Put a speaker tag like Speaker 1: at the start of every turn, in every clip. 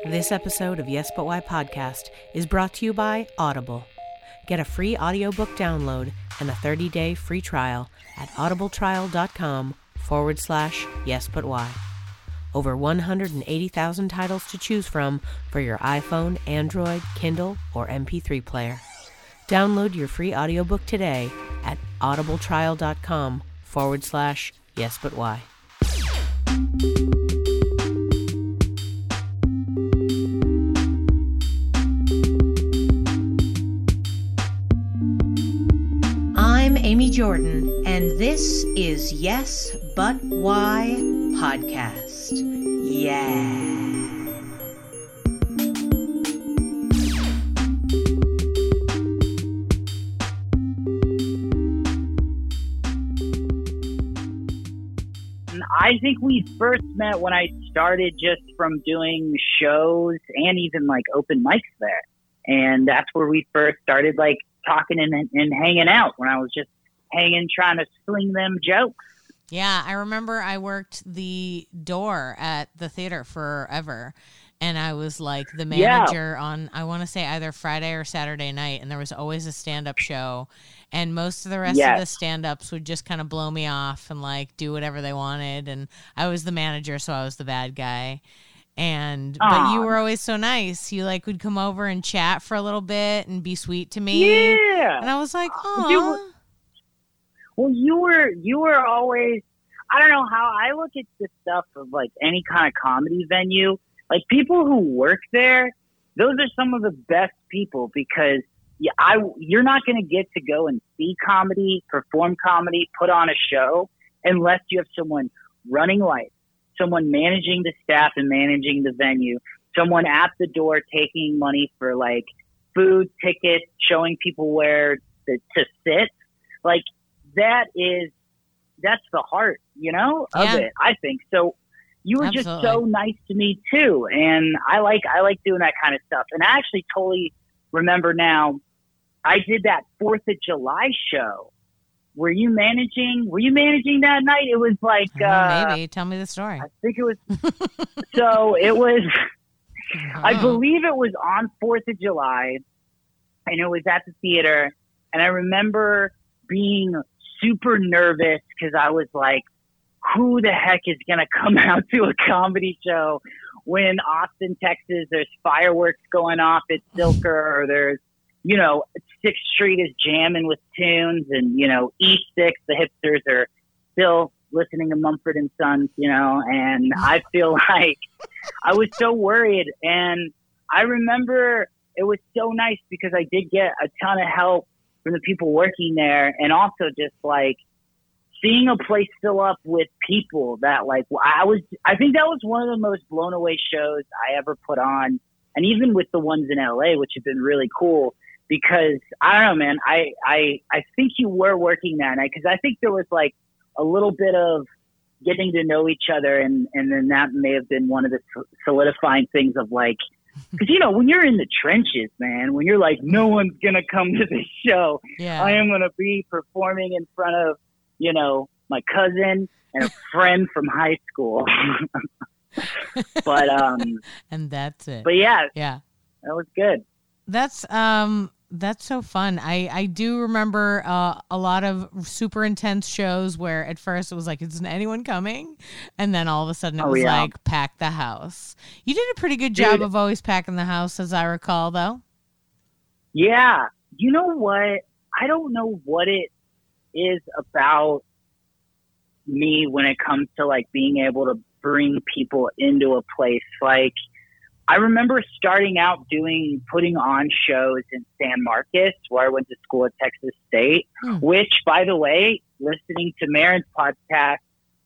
Speaker 1: This episode of Yes But Why podcast is brought to you by Audible. Get a free audiobook download and a 30-day free trial at audibletrial.com/yesbutwhy. Over 180,000 titles to choose from for your iPhone, Android, Kindle, or MP3 player. Download your free audiobook today at audibletrial.com/yesbutwhy. I'm Amy Jordan, and this is Yes But Why podcast. Yeah.
Speaker 2: I think we first met when I started just from doing shows and even like open mics there. And that's where we first started like talking and hanging out, when I was just hanging, trying to sling them jokes.
Speaker 3: Yeah, I remember I worked the door at the theater forever, and I was like the manager on, I want to say either Friday or Saturday night, and there was always a stand-up show, and most of the rest of the stand-ups would just kind of blow me off and like do whatever they wanted, and I was the manager, so I was the bad guy. But you were always so nice. You like would come over and chat for a little bit and be sweet to me.
Speaker 2: Yeah.
Speaker 3: And I was like, oh.
Speaker 2: Well, you were always, I don't know how I look at the stuff of like any kind of comedy venue. Like people who work there, those are some of the best people, because you're not going to get to go and see comedy, perform comedy, put on a show unless you have someone running lights, someone managing the staff and managing the venue, someone at the door taking money for like food, tickets, showing people where to sit. Like that's the heart, of it, I think. So you were just so nice to me too. And I like doing that kind of stuff. And I actually totally remember now, I did that 4th of July show. Were you managing that night? It was like,
Speaker 3: maybe tell me the story.
Speaker 2: I think it was, so it was, I believe it was on 4th of July, and it was at the theater. And I remember being super nervous because I was like, who the heck is going to come out to a comedy show when Austin, Texas, there's fireworks going off at Silker, or there's, 6th Street is jamming with tunes, and, E6, the hipsters are still listening to Mumford and Sons, and I feel like I was so worried. And I remember it was so nice because I did get a ton of help from the people working there, and also just like seeing a place fill up with people that like, I think that was one of the most blown away shows I ever put on. And even with the ones in LA, which have been really cool, because I don't know, man, I think you were working that night, because I think there was like a little bit of getting to know each other, and then that may have been one of the solidifying things of like, because when you're in the trenches, man, when you're like, no one's gonna come to this show, I am gonna be performing in front of my cousin and a friend from high school. But
Speaker 3: and that's it.
Speaker 2: But yeah, that was good.
Speaker 3: That's so fun. I do remember a lot of super intense shows where at first it was like, isn't anyone coming? And then all of a sudden it was like, pack the house. You did a pretty good job of always packing the house, as I recall, though.
Speaker 2: Yeah. You know what? I don't know what it is about me when it comes to like being able to bring people into a place. Like, I remember starting out putting on shows in San Marcos, where I went to school at Texas State, which, by the way, listening to Marin's podcast,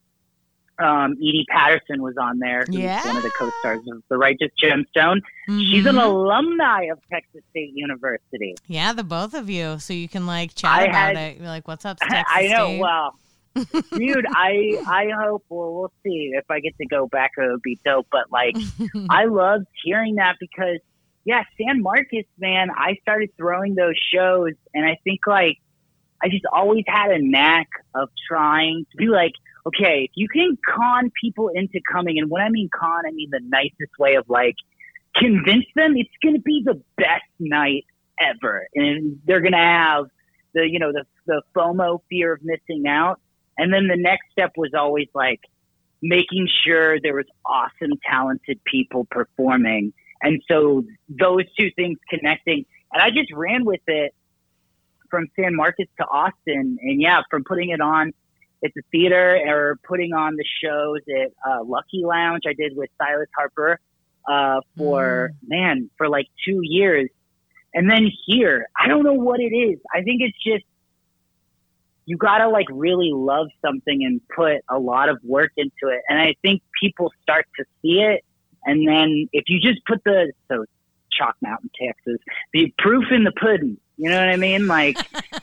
Speaker 2: Edie Patterson was on there, who's one of the co-stars of The Righteous Gemstone. Mm-hmm. She's an alumni of Texas State University.
Speaker 3: Yeah, the both of you. So you can like chat about it. You're like, what's up, Texas
Speaker 2: I know,
Speaker 3: State?
Speaker 2: well, dude, I hope, we'll see if I get to go back. It would be dope. But like, I loved hearing that because, San Marcos, man, I started throwing those shows, and I think like I just always had a knack of trying to be like, okay, if you can con people into coming, and when I mean con, I mean the nicest way of like, convince them it's going to be the best night ever. And they're going to have the FOMO, fear of missing out. And then the next step was always like making sure there was awesome, talented people performing. And so those two things connecting, and I just ran with it from San Marcos to Austin. And yeah, from putting it on at the theater or putting on the shows at Lucky Lounge, I did with Silas Harper for like 2 years. And then here, I don't know what it is. I think it's just, you gotta like really love something and put a lot of work into it. And I think people start to see it. And then if you just put Chalk Mountain, Texas, the proof in the pudding, you know what I mean? Like,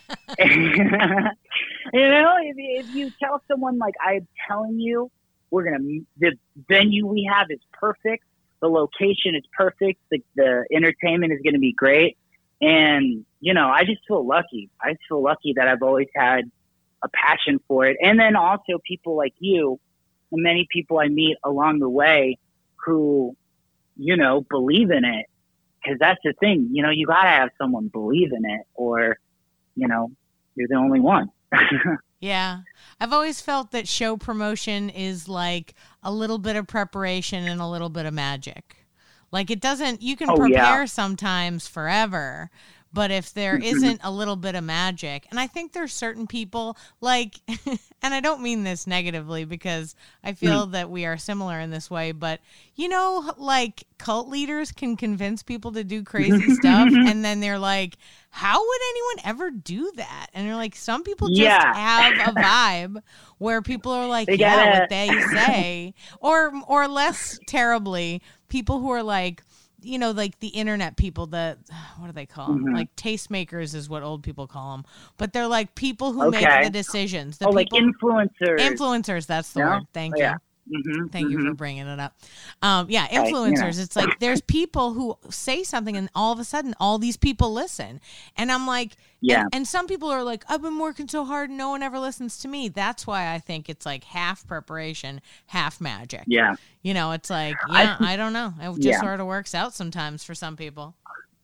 Speaker 2: if you tell someone like, I'm telling you, the venue we have is perfect. The location is perfect. The entertainment is going to be great. And, I just feel lucky. I just feel lucky that I've always had a passion for it. And then also people like you and many people I meet along the way who, believe in it. Because that's the thing, you got to have someone believe in it or, you're the only one.
Speaker 3: Yeah. I've always felt that show promotion is like a little bit of preparation and a little bit of magic. Like you can prepare sometimes forever, but if there isn't a little bit of magic, and I think there's certain people like, and I don't mean this negatively because I feel that we are similar in this way, but like cult leaders can convince people to do crazy stuff. And then they're like, how would anyone ever do that? And they're like, some people just have a vibe where people are like, what they say, or less terribly, people who are like, like the internet people, what do they call them? Like tastemakers is what old people call them. But they're like people who make the decisions.
Speaker 2: Like influencers.
Speaker 3: Influencers, that's the word. Thank you. Thank you for bringing it up. Influencers. It's like there's people who say something and all of a sudden all these people listen. And I'm like, and some people are like, I've been working so hard and no one ever listens to me. That's why I think it's like half preparation, half magic.
Speaker 2: Yeah.
Speaker 3: It's like, I don't know. It just sort of works out sometimes for some people.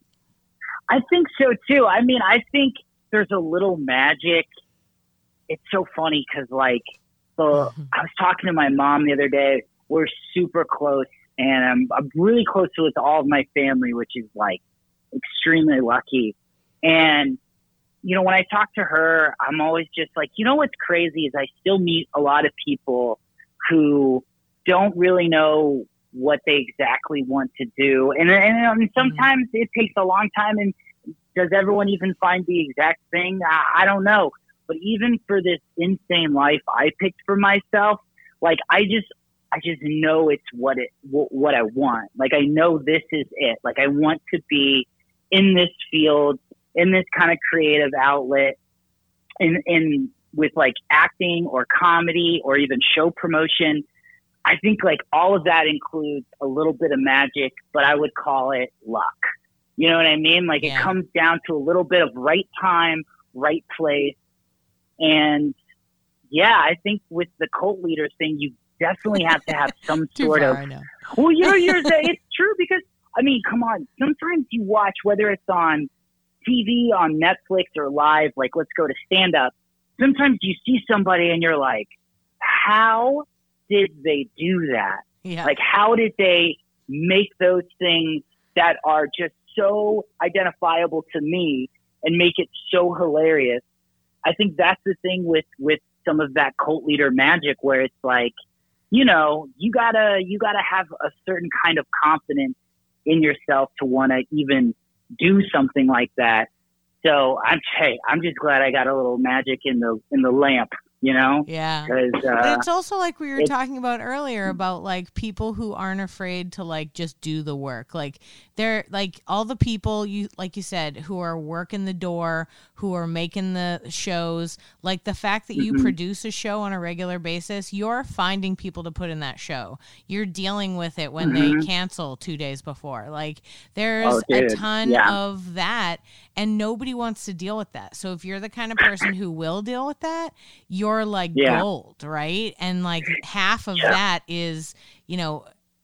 Speaker 2: I think so too. I mean, I think there's a little magic. It's so funny because like, I was talking to my mom the other day. We're super close, and I'm really close with all of my family, which is like extremely lucky. And, when I talk to her, I'm always just like, what's crazy is I still meet a lot of people who don't really know what they exactly want to do. And sometimes it takes a long time. And does everyone even find the exact thing? I don't know. But even for this insane life I picked for myself, like I just know it's what I want. Like I know this is it. Like I want to be in this field, in this kind of creative outlet, in with like acting or comedy or even show promotion. I think like all of that includes a little bit of magic, but I would call it luck. You know what I mean? Like it comes down to a little bit of right time, right place. And I think with the cult leaders thing, you definitely have to have some sort of. Well, it's true because I mean, come on. Sometimes you watch whether it's on TV, on Netflix, or live. Like, let's go to stand up. Sometimes you see somebody and you're like, how did they do that?
Speaker 3: Yeah.
Speaker 2: Like, how did they make those things that are just so identifiable to me and make it so hilarious? I think that's the thing with some of that cult leader magic where it's like, you gotta have a certain kind of confidence in yourself to want to even do something like that. So I'm just glad I got a little magic in the lamp.
Speaker 3: Yeah. But it's also like we were talking about earlier about like people who aren't afraid to like just do the work. Like they're like all the people like you said, who are working the door, who are making the shows, like the fact that you produce a show on a regular basis, you're finding people to put in that show. You're dealing with it when they cancel 2 days before. Like there's a ton of that and nobody wants to deal with that. So if you're the kind of person who will deal with that, you're like gold, right? And like half of that is,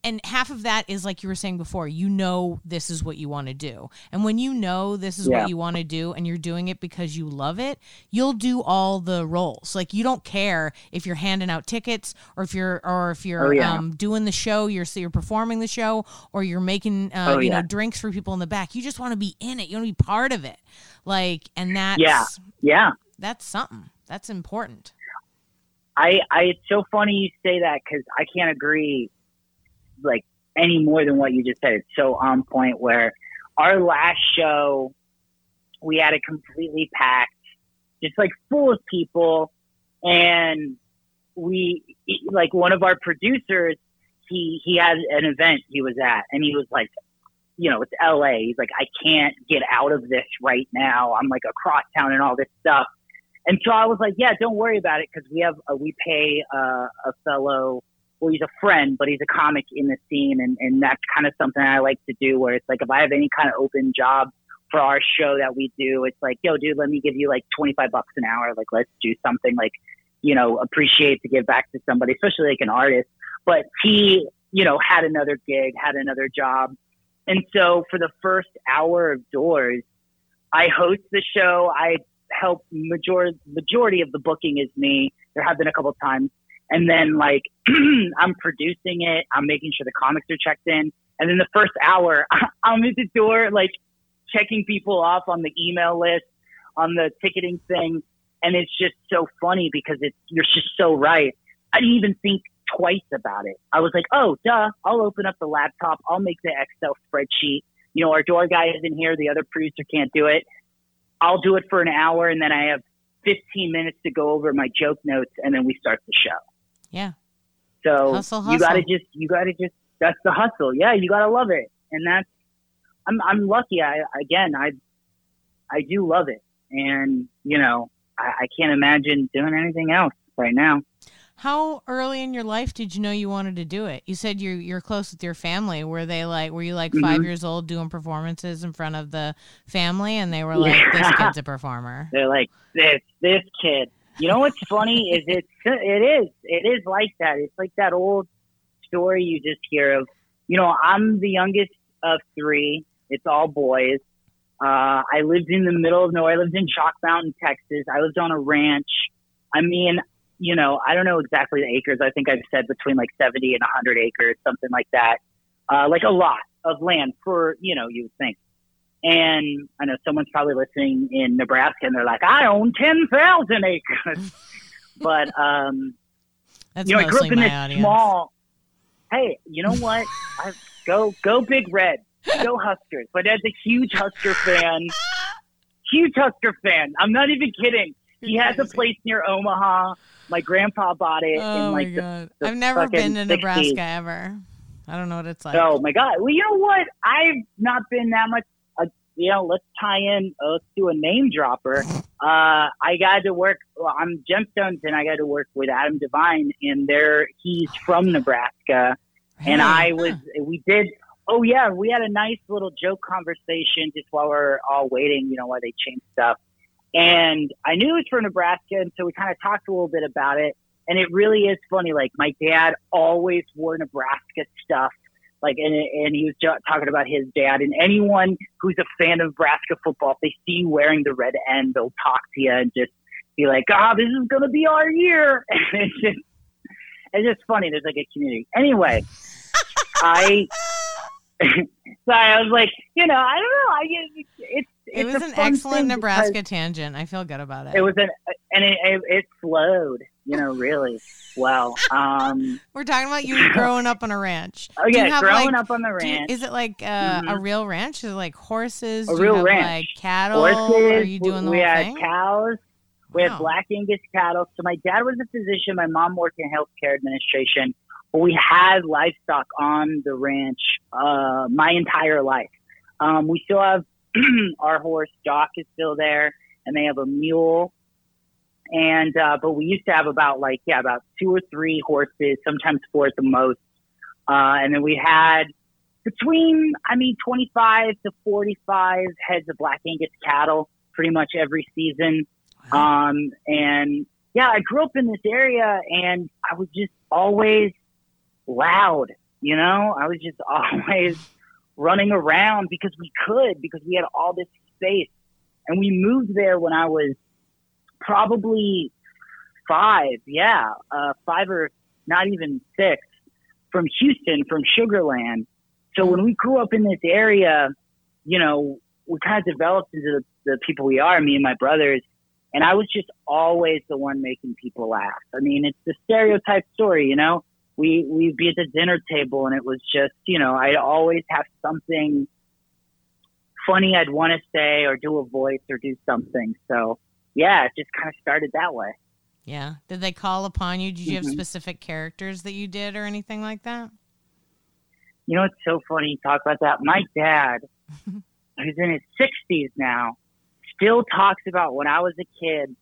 Speaker 3: and half of that is like you were saying before, this is what you want to do. And when this is what you want to do and you're doing it because you love it, you'll do all the roles. Like you don't care if you're handing out tickets or if you're doing the show, you're performing the show, or you're making drinks for people in the back. You just want to be in it. You want to be part of it. Like, and that's that's something. That's important.
Speaker 2: It's so funny you say that, because I can't agree like any more than what you just said. It's so on point, where our last show, we had it completely packed, just like full of people. And we, like, one of our producers, he had an event he was at, and he was like, it's LA. He's like, I can't get out of this right now. I'm like across town and all this stuff. And so I was like, yeah, don't worry about it, because we pay a fellow, well, he's a friend, but he's a comic in the scene. And that's kind of something I like to do, where it's like, if I have any kind of open job for our show that we do, it's like, yo, dude, let me give you like $25 an hour. Like, let's do something, like, appreciate to give back to somebody, especially like an artist. But he, had another gig, had another job. And so for the first hour of Doors, I host the show. I help majority of the booking is me. There have been a couple of times. And then like, I'm producing it. I'm making sure the comics are checked in. And then the first hour, I'm at the door, like checking people off on the email list, on the ticketing thing. And it's just so funny, because you're just so right. I didn't even think twice about it. I was like, oh, duh, I'll open up the laptop. I'll make the Excel spreadsheet. Our door guy isn't here. The other producer can't do it. I'll do it for an hour, and then I have 15 minutes to go over my joke notes, and then we start the show.
Speaker 3: Yeah.
Speaker 2: So
Speaker 3: hustle.
Speaker 2: you gotta just, that's the hustle. Yeah. You gotta love it. And I'm lucky. I do love it. And, I can't imagine doing anything else right now.
Speaker 3: How early in your life did you know you wanted to do it? You said you're close with your family. Were you like 5 years old doing performances in front of the family, and they were like, this kid's a performer?
Speaker 2: They're like, this kid. You know what's funny is it is like that. It's like that old story you just hear of, I'm the youngest of three. It's all boys. I lived in the middle of nowhere. I lived in Chalk Mountain, Texas. I lived on a ranch. I mean, I don't know exactly the acres. I think I've said between like 70 and 100 acres, something like that. Like a lot of land for, you would think. And I know someone's probably listening in Nebraska, and they're like, I own 10,000 acres. But,
Speaker 3: that's
Speaker 2: I grew up in this
Speaker 3: audience.
Speaker 2: small, hey, you know what? Go Big Red. Go Huskers. My dad's a huge Husker fan. Huge Husker fan. I'm not even kidding. He has a place near Omaha. My grandpa bought it.
Speaker 3: Oh,
Speaker 2: in like
Speaker 3: my God.
Speaker 2: the
Speaker 3: I've never been to
Speaker 2: 60s.
Speaker 3: Nebraska ever. I don't know what it's like.
Speaker 2: Oh, my God. Well, you know what? I've not been that much. Let's tie in. Let's do a name dropper. I got to work on Gemstones, and I got to work with Adam Devine, and he's from Nebraska.
Speaker 3: Really?
Speaker 2: And we had a nice little joke conversation just while we're all waiting, while they change stuff. And I knew it was for Nebraska, and so we kind of talked a little bit about it. And it really is funny. Like, my dad always wore Nebraska stuff. Like, and he was talking about his dad. And anyone who's a fan of Nebraska football, if they see you wearing the red end, they'll talk to you and just be like, this is going to be our year. And it's just funny. There's like a community. Anyway, I was like, I don't know.
Speaker 3: It was an excellent Nebraska tangent. I feel good about it.
Speaker 2: It was it flowed, really well.
Speaker 3: We're talking about you growing up on a ranch.
Speaker 2: Oh yeah, growing up on the ranch.
Speaker 3: Is it like a real ranch? Is it like horses?
Speaker 2: A real ranch.
Speaker 3: Like cattle?
Speaker 2: Horses.
Speaker 3: Are you doing the whole thing?
Speaker 2: We had cows. We had Black Angus cattle. So my dad was a physician. My mom worked in healthcare administration. But we had livestock on the ranch my entire life. We still have our horse Doc is still there, and they have a mule. And but we used to have about 2 or 3 horses, sometimes 4 at the most. And then we had between 25 to 45 heads of Black Angus cattle pretty much every season.
Speaker 3: Wow.
Speaker 2: And yeah, I grew up in this area, and I was just always loud. You know, I was just always running around because we had all this space. And we moved there when I was probably 5 or not even 6, from Houston, from Sugar Land. So when we grew up in this area, you know, we kind of developed into the people we are, me and my brothers. And I was just always the one making people laugh. I mean, it's the stereotype story, you know. We'd be at the dinner table and it was just, you know, I'd always have something funny I'd want to say or do a voice or do something. So, yeah, it just kind of started that way.
Speaker 3: Yeah. Did they call upon you? Did you have specific characters that you did or anything like that?
Speaker 2: You know, it's so funny you talk about that. My dad, who's in his 60s now, still talks about when I was a kid.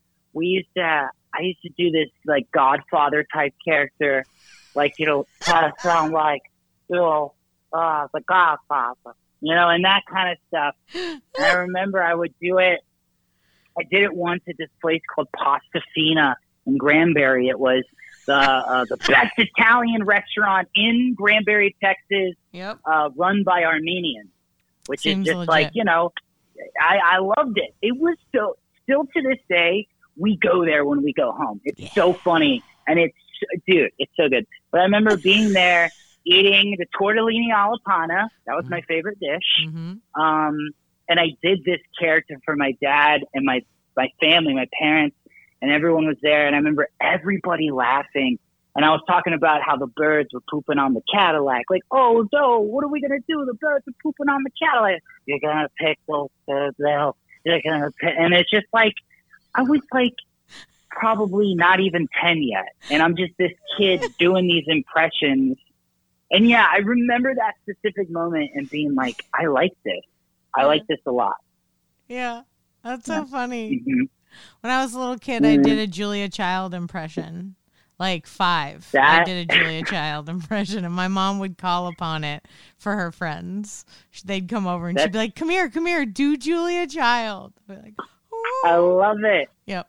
Speaker 2: I used to do this like Godfather type character, like, you know, kind of sound like, you know, the Godfather, you know, and that kind of stuff. And I remember I would do it. I did it once at this place called Pasta Fina in Granbury. It was the best Italian restaurant in Granbury, Texas, run by Armenians, which Seems is just legit. Like, you know, I loved it. It was still to this day, we go there when we go home. It's so funny. And it's so good. But I remember being there, eating the tortellini alla panna. That was my favorite dish. And I did this character for my dad and my family, my parents, and everyone was there. And I remember everybody laughing. And I was talking about how the birds were pooping on the Cadillac. Like, oh, no, what are we going to do? The birds are pooping on the Cadillac. You're going to pick those birds out. You're going to pick. And it's just like, I was like probably not even 10 yet. And I'm just this kid doing these impressions. And yeah, I remember that specific moment and being like, I like this. I like this a lot.
Speaker 3: Yeah, that's so funny. When I was a little kid, I did a Julia Child impression. Like 5. I did a Julia Child impression, and my mom would call upon it for her friends. They'd come over, and she'd be like, come here, do Julia Child. I'd be like, oh.
Speaker 2: I love it.
Speaker 3: Yep.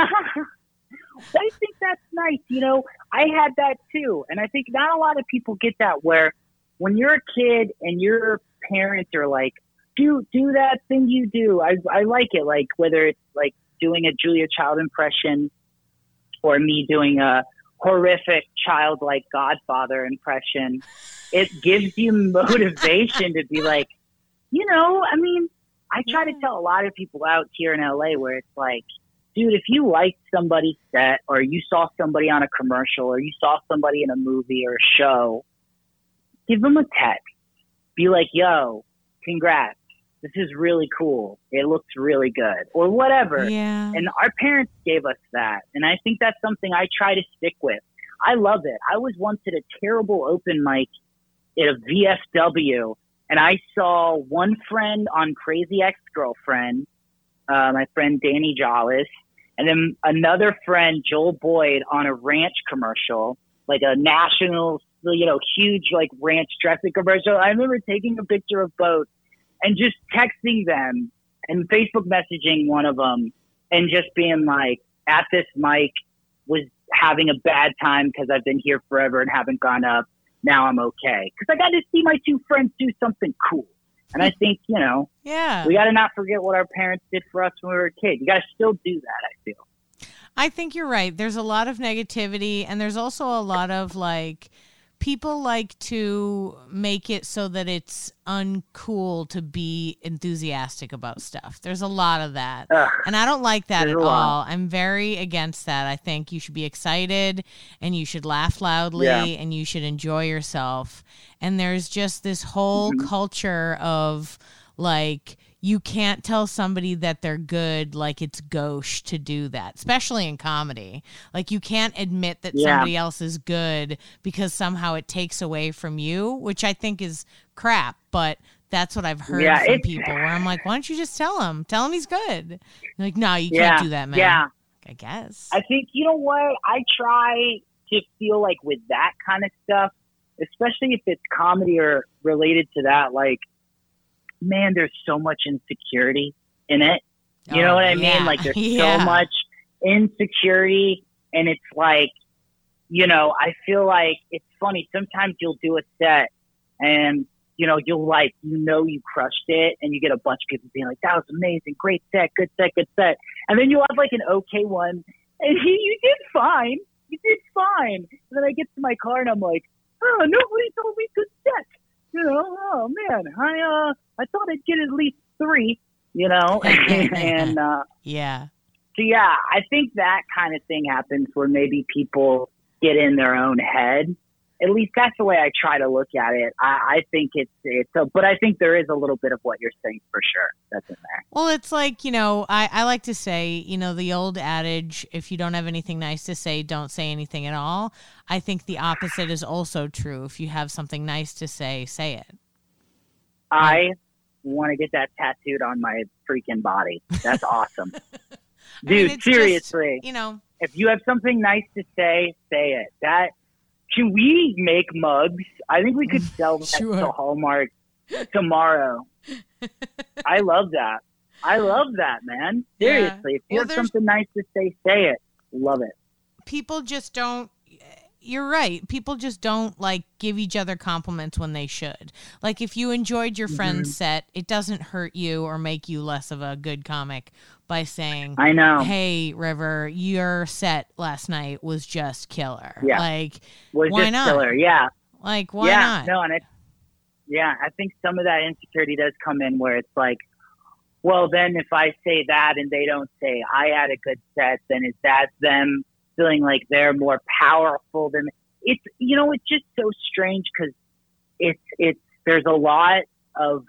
Speaker 2: I think that's nice. You know, I had that too. And I think not a lot of people get that, where when you're a kid and your parents are like, do that thing you do. I like it. Like whether it's like doing a Julia Child impression or me doing a horrific childlike Godfather impression, it gives you motivation to be like, you know, I mean, I try to tell a lot of people out here in LA where it's like, dude, if you liked somebody's set or you saw somebody on a commercial or you saw somebody in a movie or a show, give them a text. Be like, yo, congrats. This is really cool. It looks really good or whatever.
Speaker 3: Yeah.
Speaker 2: And our parents gave us that. And I think that's something I try to stick with. I love it. I was once at a terrible open mic at a VFW, and I saw one friend on Crazy Ex-Girlfriend, my friend Danny Jollis, and then another friend, Joel Boyd, on a ranch commercial, like a national, you know, huge like ranch dressing commercial. I remember taking a picture of both and just texting them and Facebook messaging one of them and just being like, at this mic, was having a bad time because I've been here forever and haven't gone up. Now I'm okay. Because I got to see my 2 friends do something cool. And I think, you know, we got to not forget what our parents did for us when we were a kid. You got to still do that, I feel.
Speaker 3: I think you're right. There's a lot of negativity, and there's also a lot of, like, people like to make it so that it's uncool to be enthusiastic about stuff. There's a lot of that. And I don't like that at all. I'm very against that. I think you should be excited and you should laugh loudly and you should enjoy yourself. And there's just this whole culture of like, you can't tell somebody that they're good like it's gauche to do that, especially in comedy. Like you can't admit that somebody else is good because somehow it takes away from you, which I think is crap. But that's what I've heard from people where I'm like, why don't you just tell him he's good? They're like, no, you can't do that, man.
Speaker 2: Yeah.
Speaker 3: I guess.
Speaker 2: I think, you know what? I try to feel like with that kind of stuff, especially if it's comedy or related to that, like, man, there's so much insecurity in it. You know what I mean? Like there's so much insecurity, and it's like, you know, I feel like it's funny. Sometimes you'll do a set and, you crushed it, and you get a bunch of people being like, that was amazing, great set, good set, good set. And then you'll have like an okay one, and you did fine. You did fine. And then I get to my car, and I'm like, oh, nobody told me good set. Oh, man, I thought I'd get at least 3, and
Speaker 3: yeah.
Speaker 2: So, yeah, I think that kind of thing happens where maybe people get in their own head. At least that's the way I try to look at it. I think but I think there is a little bit of what you're saying for sure that's in there.
Speaker 3: Well, it's like, I like to say, the old adage, if you don't have anything nice to say, don't say anything at all. I think the opposite is also true. If you have something nice to say it.
Speaker 2: I want to get that tattooed on my freaking body. That's awesome. Dude, seriously.
Speaker 3: Just,
Speaker 2: if you have something nice to say it. Can we make mugs? I think we could sell that to Hallmark tomorrow. I love that, man. Seriously. Yeah. If you have something nice to say it. Love it.
Speaker 3: People just don't. You're right. People just don't give each other compliments when they should. Like if you enjoyed your friend's set, it doesn't hurt you or make you less of a good comic by saying,
Speaker 2: I know.
Speaker 3: Hey, River, your set last night was just killer.
Speaker 2: Yeah.
Speaker 3: Why not?
Speaker 2: Killer. Yeah.
Speaker 3: Why not?
Speaker 2: No, and I think some of that insecurity does come in where it's like, well, then if I say that and they don't say I had a good set, then is that them feeling like they're more powerful than it's just so strange because there's a lot of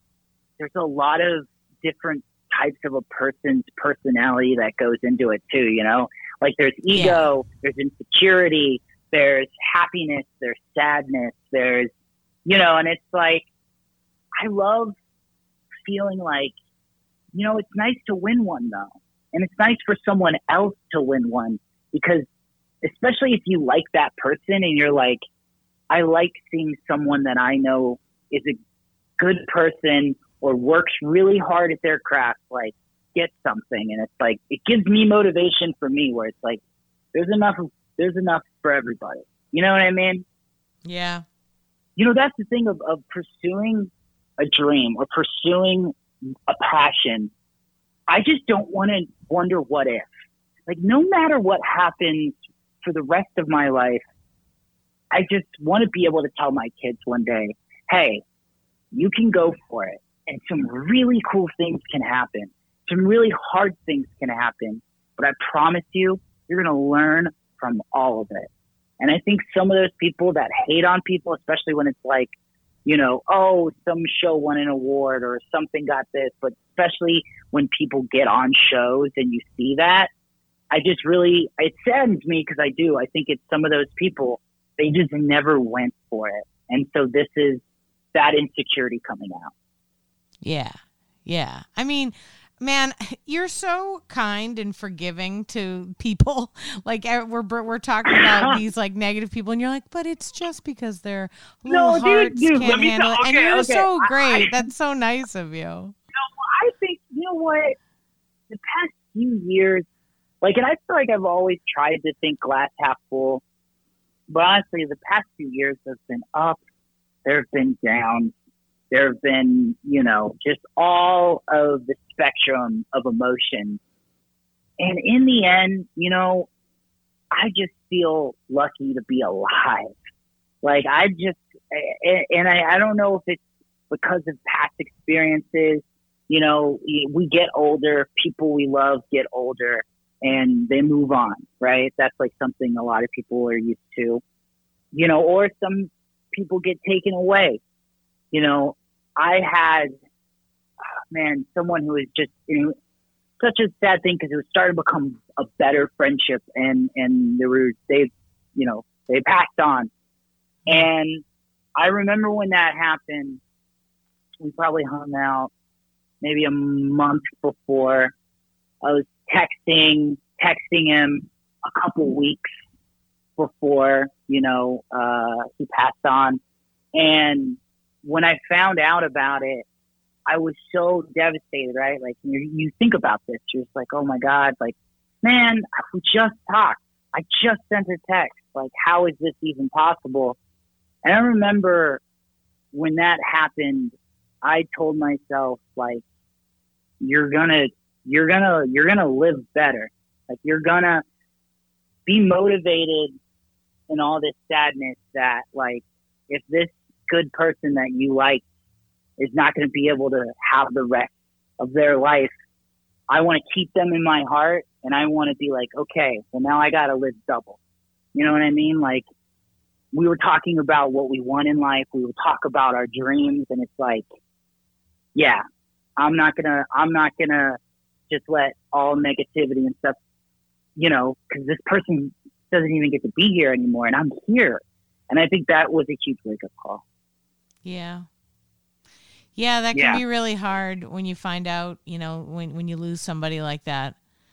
Speaker 2: different types of a person's personality that goes into it too, like there's ego, there's insecurity, there's happiness, there's sadness, there's and it's like I love feeling like it's nice to win one though, and it's nice for someone else to win one. Because especially if you like that person and you're like, I like seeing someone that I know is a good person or works really hard at their craft, get something. And it's like, it gives me motivation for me where it's like, there's enough for everybody. You know what I mean?
Speaker 3: Yeah.
Speaker 2: That's the thing of pursuing a dream or pursuing a passion. I just don't want to wonder what if. No matter what happens for the rest of my life, I just want to be able to tell my kids one day, hey, you can go for it. And some really cool things can happen. Some really hard things can happen. But I promise you, you're going to learn from all of it. And I think some of those people that hate on people, especially when it's like, some show won an award or something got this, but especially when people get on shows and you see that, it saddens me because I think it's some of those people, they just never went for it. And so this is that insecurity coming out.
Speaker 3: Yeah. Yeah. I mean, man, you're so kind and forgiving to people. We're talking about these negative people and you're like, but it's just because their little hearts can't handle it. And you're so great. That's so nice of you.
Speaker 2: I think, what? The past few years, and I feel like I've always tried to think glass half full, but honestly, the past few years have been up, there have been down, there have been, just all of the spectrum of emotions. And in the end, I just feel lucky to be alive. I don't know if it's because of past experiences, we get older, people we love get older. And they move on, right? That's something a lot of people are used to, or some people get taken away. I had, someone who was just, such a sad thing because it was starting to become a better friendship and they passed on. And I remember when that happened, we probably hung out maybe a month before. I was texting him a couple weeks before, he passed on. And when I found out about it, I was so devastated, right? You think about this, you're just like, oh my God, man, we just talked. I just sent a text. Like, how is this even possible? And I remember when that happened, I told myself, like, you're gonna live better. Like, you're gonna be motivated in all this sadness that, like, if this good person that you like is not going to be able to have the rest of their life, I want to keep them in my heart, and I want to be like, okay, well, now I got to live double. You know what I mean? Like, we were talking about what we want in life. We would talk about our dreams, and it's like, yeah, I'm not gonna just let all negativity and stuff, you know, because this person doesn't even get to be here anymore, and I'm here. And I think that was a huge wake-up call.
Speaker 3: Yeah. Yeah, that can be really hard when you find out, you know, when you lose somebody like that.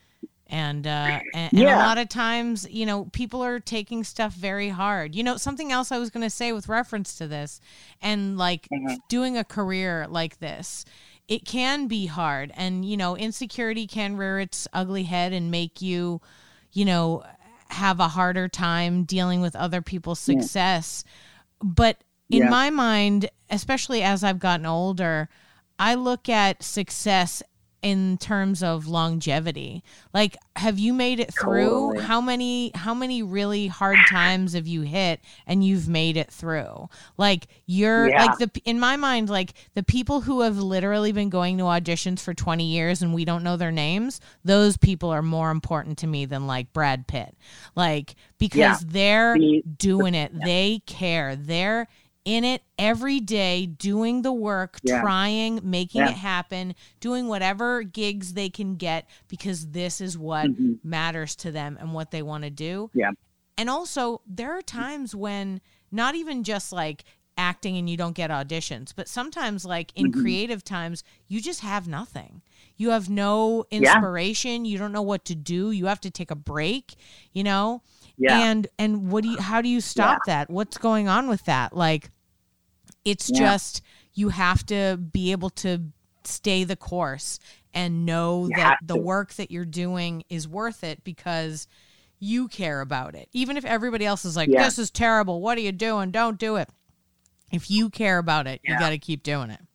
Speaker 3: And a lot of times, you know, people are taking stuff very hard. You know, something else I was going to say with reference to this, and like doing a career like this, it can be hard. And, you know, insecurity can rear its ugly head and make you, you know, have a harder time dealing with other people's success. But in my mind, especially as I've gotten older, I look at success in terms of longevity. Like, have you made it through? Totally. How many really hard times have you hit and you've made it through? Like, you're like in my mind, like the people who have literally been going to auditions for 20 years and we don't know their names, those people are more important to me than like Brad Pitt. Like, because they're doing it. They care. They're in it every day, doing the work, trying, making it happen, doing whatever gigs they can get, because this is what matters to them and what they want to do. Yeah. And also, there are times when not even just like acting and you don't get auditions, but sometimes like in creative times, you just have nothing. You have no inspiration. You don't know what to do. You have to take a break, you know? Yeah. And how do you stop that? What's going on with that? Like, it's just, you have to be able to stay the course and know that the work that you're doing is worth it because you care about it. Even if everybody else is like, this is terrible, what are you doing? Don't do it. If you care about it, you got to keep doing it.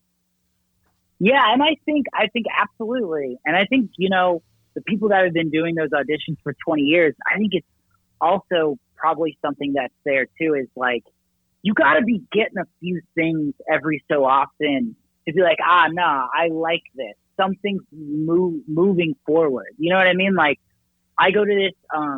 Speaker 2: Yeah. And I think absolutely. And I think, you know, the people that have been doing those auditions for 20 years, I think it's also probably something that's there too, is like, you got to be getting a few things every so often to be like, I like this. Something's moving forward. You know what I mean? Like, I go to this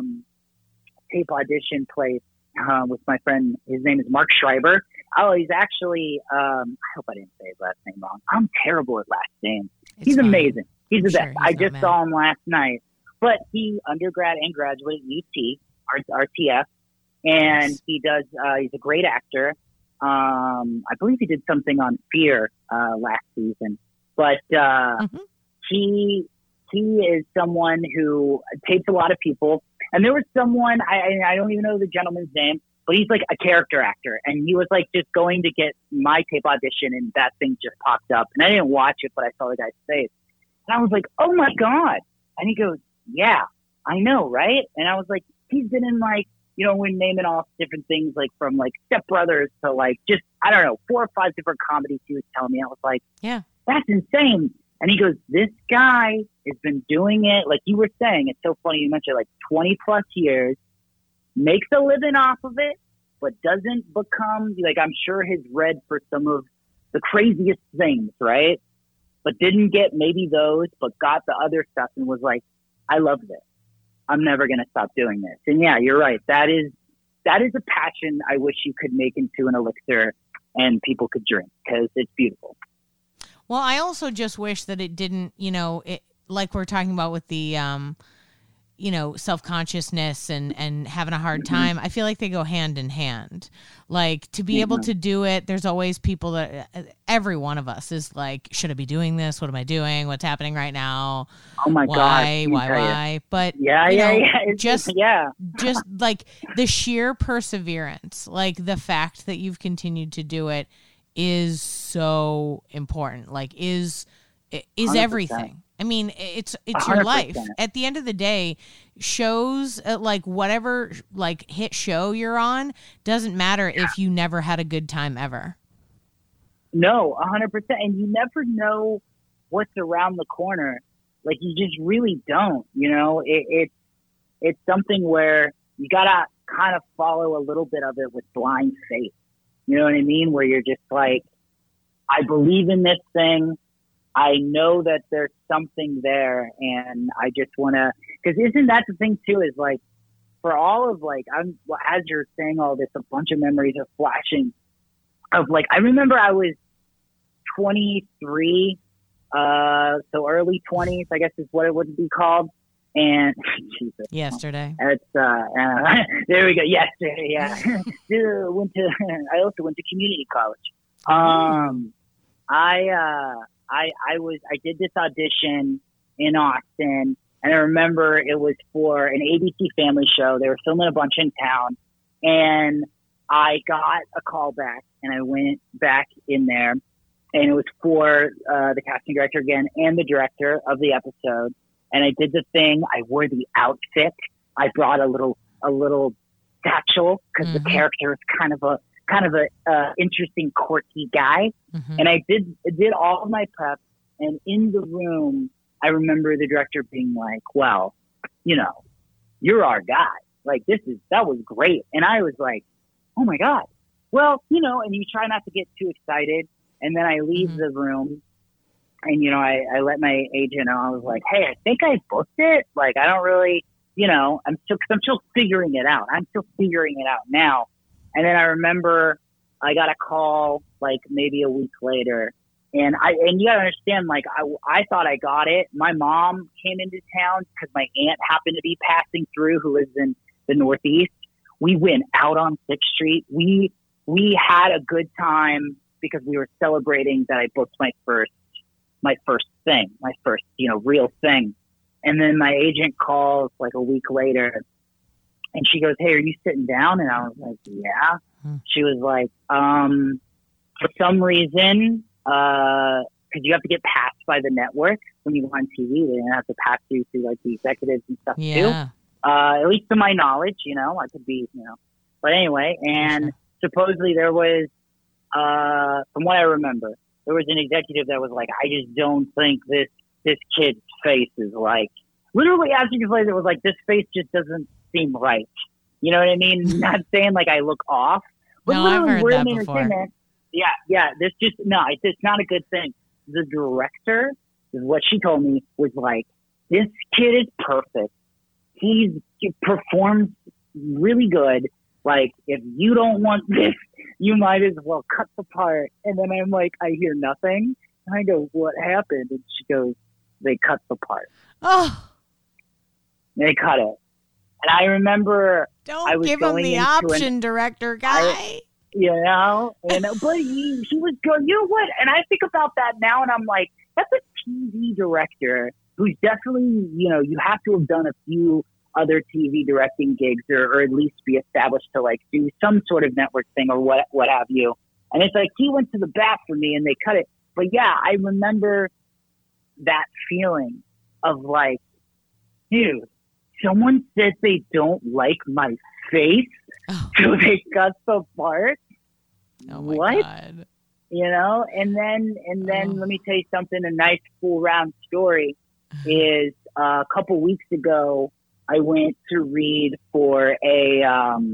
Speaker 2: tape audition place with my friend. His name is Mark Schreiber. Oh, he's actually, I hope I didn't say his last name wrong. I'm terrible at last names. He's amazing. He's the best. I just saw him last night. But he undergrad and graduate at UT, RTF. And he's a great actor. I believe he did something on Fear last season. But he is someone who tapes a lot of people. And there was someone, I don't even know the gentleman's name, but he's like a character actor. And he was like just going to get my tape audition, and that thing just popped up. And I didn't watch it, but I saw the guy's face. And I was like, oh my God. And he goes, yeah, I know, right? And I was like, he's been in like, you know, we're naming off different things, like from like Step Brothers to like just, I don't know, 4 or 5 different comedies he was telling me. I was like, yeah, that's insane. And he goes, this guy has been doing it. Like you were saying, it's so funny you mentioned like 20 plus years, makes a living off of it, but doesn't become like, I'm sure has read for some of the craziest things, right? But didn't get maybe those, but got the other stuff and was like, I love this. I'm never going to stop doing this. And yeah, you're right. That is a passion I wish you could make into an elixir and people could drink, because it's beautiful.
Speaker 3: Well, I also just wish that it didn't, you know, like we're talking about with the, you know, self-consciousness and having a hard time. I feel like they go hand in hand. Like, to be able to do it, there's always people that, every one of us is like, should I be doing this? What am I doing? What's happening right now?
Speaker 2: Oh my God.
Speaker 3: Why? But just like the sheer perseverance, like the fact that you've continued to do it is so important. Like is
Speaker 2: 100%.
Speaker 3: Everything. I mean, it's your
Speaker 2: 100%.
Speaker 3: life. At the end of the day, shows like whatever like hit show you're on doesn't matter if you never had a good time ever.
Speaker 2: No, 100%. And you never know what's around the corner. Like, you just really don't, you know. It's something where you gotta kind of follow a little bit of it with blind faith. You know what I mean? Where you're just like, I believe in this thing. I know that there's something there, and I just want to, because isn't that the thing too, is like, for all of like, as you're saying all this, a bunch of memories are flashing of like, I remember I was 23, so early 20s, I guess is what it would be called. And Jesus,
Speaker 3: yesterday.
Speaker 2: It's there we go. Yesterday, yeah. I also went to community college. I did this audition in Austin, and I remember it was for an ABC Family show. They were filming a bunch in town, and I got a call back, and I went back in there, and it was for the casting director again and the director of the episode. And I did the thing. I wore the outfit. I brought a little satchel because the character is kind of a interesting, quirky guy. And I did all of my prep. And in the room, I remember the director being like, "Well, you know, you're our guy. Like, that was great." And I was like, "Oh my God." Well, you know, and you try not to get too excited. And then I leave the room. And, you know, I let my agent know. I was like, "Hey, I think I booked it. Like, I don't really, you know, I'm still figuring it out. I'm still figuring it out now." And then I remember I got a call like maybe a week later. And you gotta understand, like, I thought I got it. My mom came into town because my aunt happened to be passing through, who lives in the Northeast. We went out on 6th Street. We had a good time because we were celebrating that I booked my first thing, my first, you know, real thing. And then my agent calls like a week later, and she goes, "Hey, are you sitting down?" And I was like, "Yeah." She was like, "For some reason, because you have to get passed by the network when you go on TV, they have to pass you through like the executives and stuff too. At least to my knowledge, you know, I could be, you know, but anyway." And supposedly there was, from what I remember, there was an executive that was like, "I just don't think this kid's face is like," literally as you can play, it was like, "This face just doesn't seem right." You know what I mean? Not saying like I look off, but
Speaker 3: no,
Speaker 2: literally
Speaker 3: I've heard
Speaker 2: we're
Speaker 3: that
Speaker 2: in
Speaker 3: before.
Speaker 2: entertainment. Yeah. It's not a good thing. The director, what she told me was like, "This kid is perfect. He performs really good. Like, if you don't want this, you might as well cut the part." And then I'm like, I hear nothing. And I go, "What happened?" And she goes, "They cut the part."
Speaker 3: Oh,
Speaker 2: They cut it. And I remember I was
Speaker 3: give him
Speaker 2: going
Speaker 3: the
Speaker 2: into
Speaker 3: option, director guy.
Speaker 2: you know, but he was good. You know what? And I think about that now, and I'm like, that's a TV director who's definitely, you know, you have to have done a few other TV directing gigs or at least be established to like do some sort of network thing or what have you. And it's like, he went to the bat for me and they cut it. But yeah, I remember that feeling of like, dude, someone said they don't like my face, so they cut the part.
Speaker 3: Oh my
Speaker 2: what?
Speaker 3: God.
Speaker 2: You know, and then let me tell you something. A nice full round story is a couple weeks ago, I went to read for a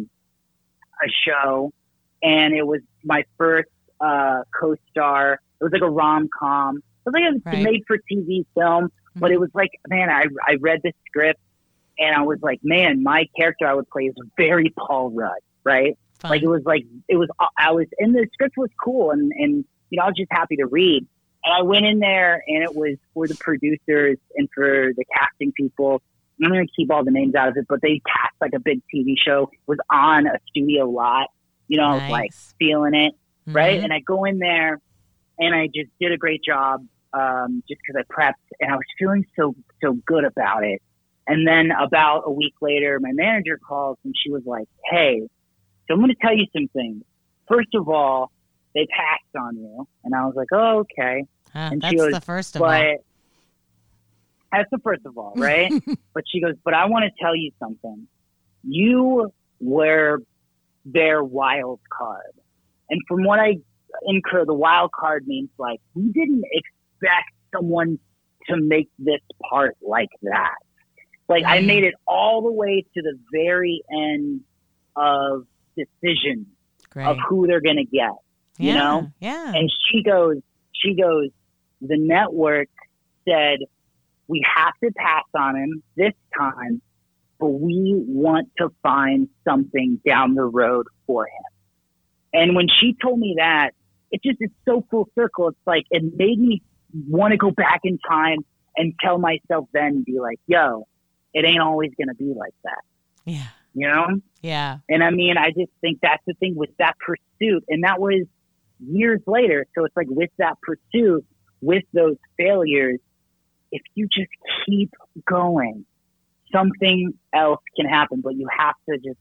Speaker 2: show, and it was my first co-star. It was like a rom-com. It was like a made-for-TV film, but it was like, man, I read the script, and I was like, man, my character I would play is very Paul Rudd, right?
Speaker 3: Fun.
Speaker 2: Like, and the script was cool, and you know, I was just happy to read. And I went in there, and it was for the producers and for the casting people. I'm going to keep all the names out of it, but they cast like a big TV show. It was on a studio lot. You know, I was like feeling it, right? And I go in there, and I just did a great job, just because I prepped, and I was feeling so good about it. And then about a week later, my manager calls, and she was like, "Hey, so I'm going to tell you some things. First of all, they passed on you." And I was like, "Oh, okay."
Speaker 3: Huh,
Speaker 2: and
Speaker 3: that's
Speaker 2: she goes,
Speaker 3: the first of all.
Speaker 2: That's the first of all, right? But she goes, but I want to tell you something. You were their wild card. And from what I incur, the wild card means like, we didn't expect someone to make this part like that. Like I made it all the way to the very end of decisions of who they're going to get, you know?
Speaker 3: Yeah.
Speaker 2: And she goes, the network said, we have to pass on him this time, but we want to find something down the road for him. And when she told me that, it's so full circle. It's like, it made me want to go back in time and tell myself then, be like, yo, it ain't always going to be like that.
Speaker 3: Yeah.
Speaker 2: You know?
Speaker 3: Yeah.
Speaker 2: And I mean, I just think that's the thing with that pursuit. And that was years later. So it's like with that pursuit, with those failures, if you just keep going, something else can happen, but you have to just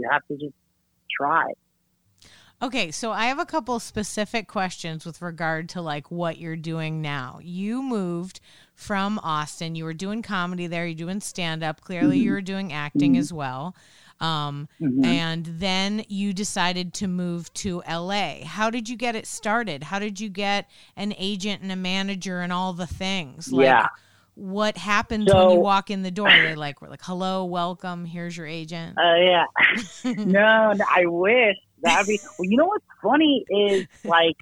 Speaker 2: try.
Speaker 3: Okay, so I have a couple specific questions with regard to like what you're doing now. You moved from Austin. You were doing comedy there. You're doing stand-up. Clearly, you were doing acting as well. And then you decided to move to LA. How did you get it started? How did you get an agent and a manager and all the things? Like, what happens when you walk in the door? We're like, hello, welcome. Here's your agent.
Speaker 2: Yeah. No, I wish. That'd be. Well, you know what's funny is like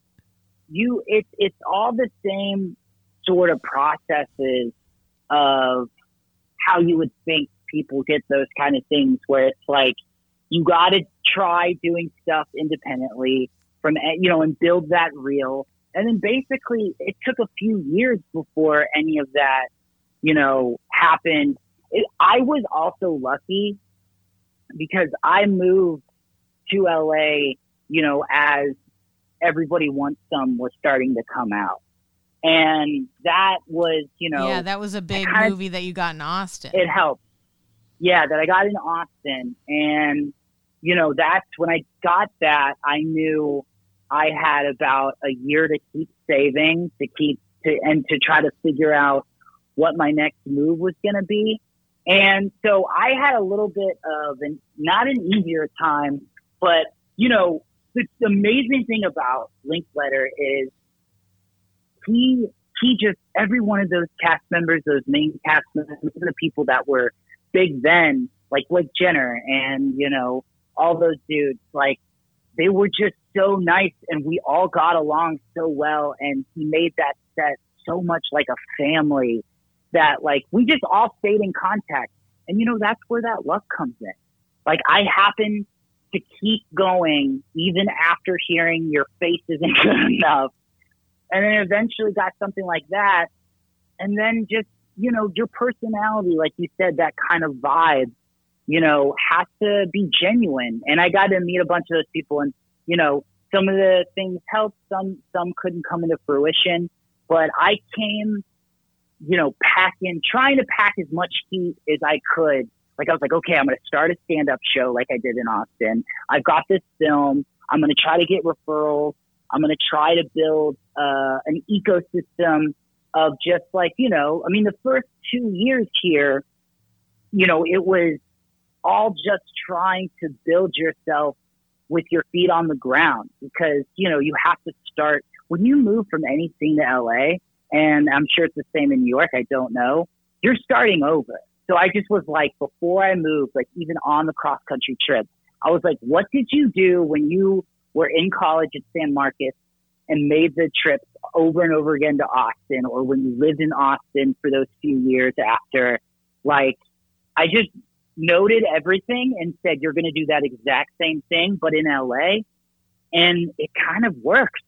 Speaker 2: it's all the same sort of processes of how you would think people get those kind of things, where it's like you got to try doing stuff independently from, you know, and build that reel. And then basically it took a few years before any of that, you know, happened. I was also lucky because I moved to LA, you know, as Everybody Wants Some was starting to come out. And that was, you know.
Speaker 3: Yeah, that was a big movie that you got in Austin.
Speaker 2: It helped. Yeah, that I got in Austin. And, you know, that's when I got that, I knew I had about a year to keep saving, to try to figure out what my next move was going to be. And so I had a little bit of not an easier time, but, you know, the amazing thing about Linkletter is he just, every one of those cast members, those main cast members, the people that were big then, like Blake Jenner and, you know, all those dudes, like, they were just so nice and we all got along so well. And he made that set so much like a family that, like, we just all stayed in contact. And, you know, that's where that luck comes in. Like, I happened to keep going even after hearing your face isn't good enough. And then eventually got something like that. And then just, you know, your personality, like you said, that kind of vibe, you know, has to be genuine. And I got to meet a bunch of those people. And, you know, some of the things helped, some couldn't come into fruition. But I came, you know, trying to pack as much heat as I could. Like, I was like, okay, I'm going to start a stand-up show like I did in Austin. I've got this film. I'm going to try to get referrals. I'm going to try to build an ecosystem of just like, you know, I mean, the first 2 years here, you know, it was all just trying to build yourself with your feet on the ground because, you know, you have to start when you move from any scene to LA, and I'm sure it's the same in New York, I don't know, you're starting over. So I just was like, before I moved, like even on the cross country trip, I was like, what did you do when you were in college at San Marcos and made the trips over and over again to Austin, or when you lived in Austin for those few years after? Like, I just noted everything and said, you're going to do that exact same thing, but in LA. And it kind of worked.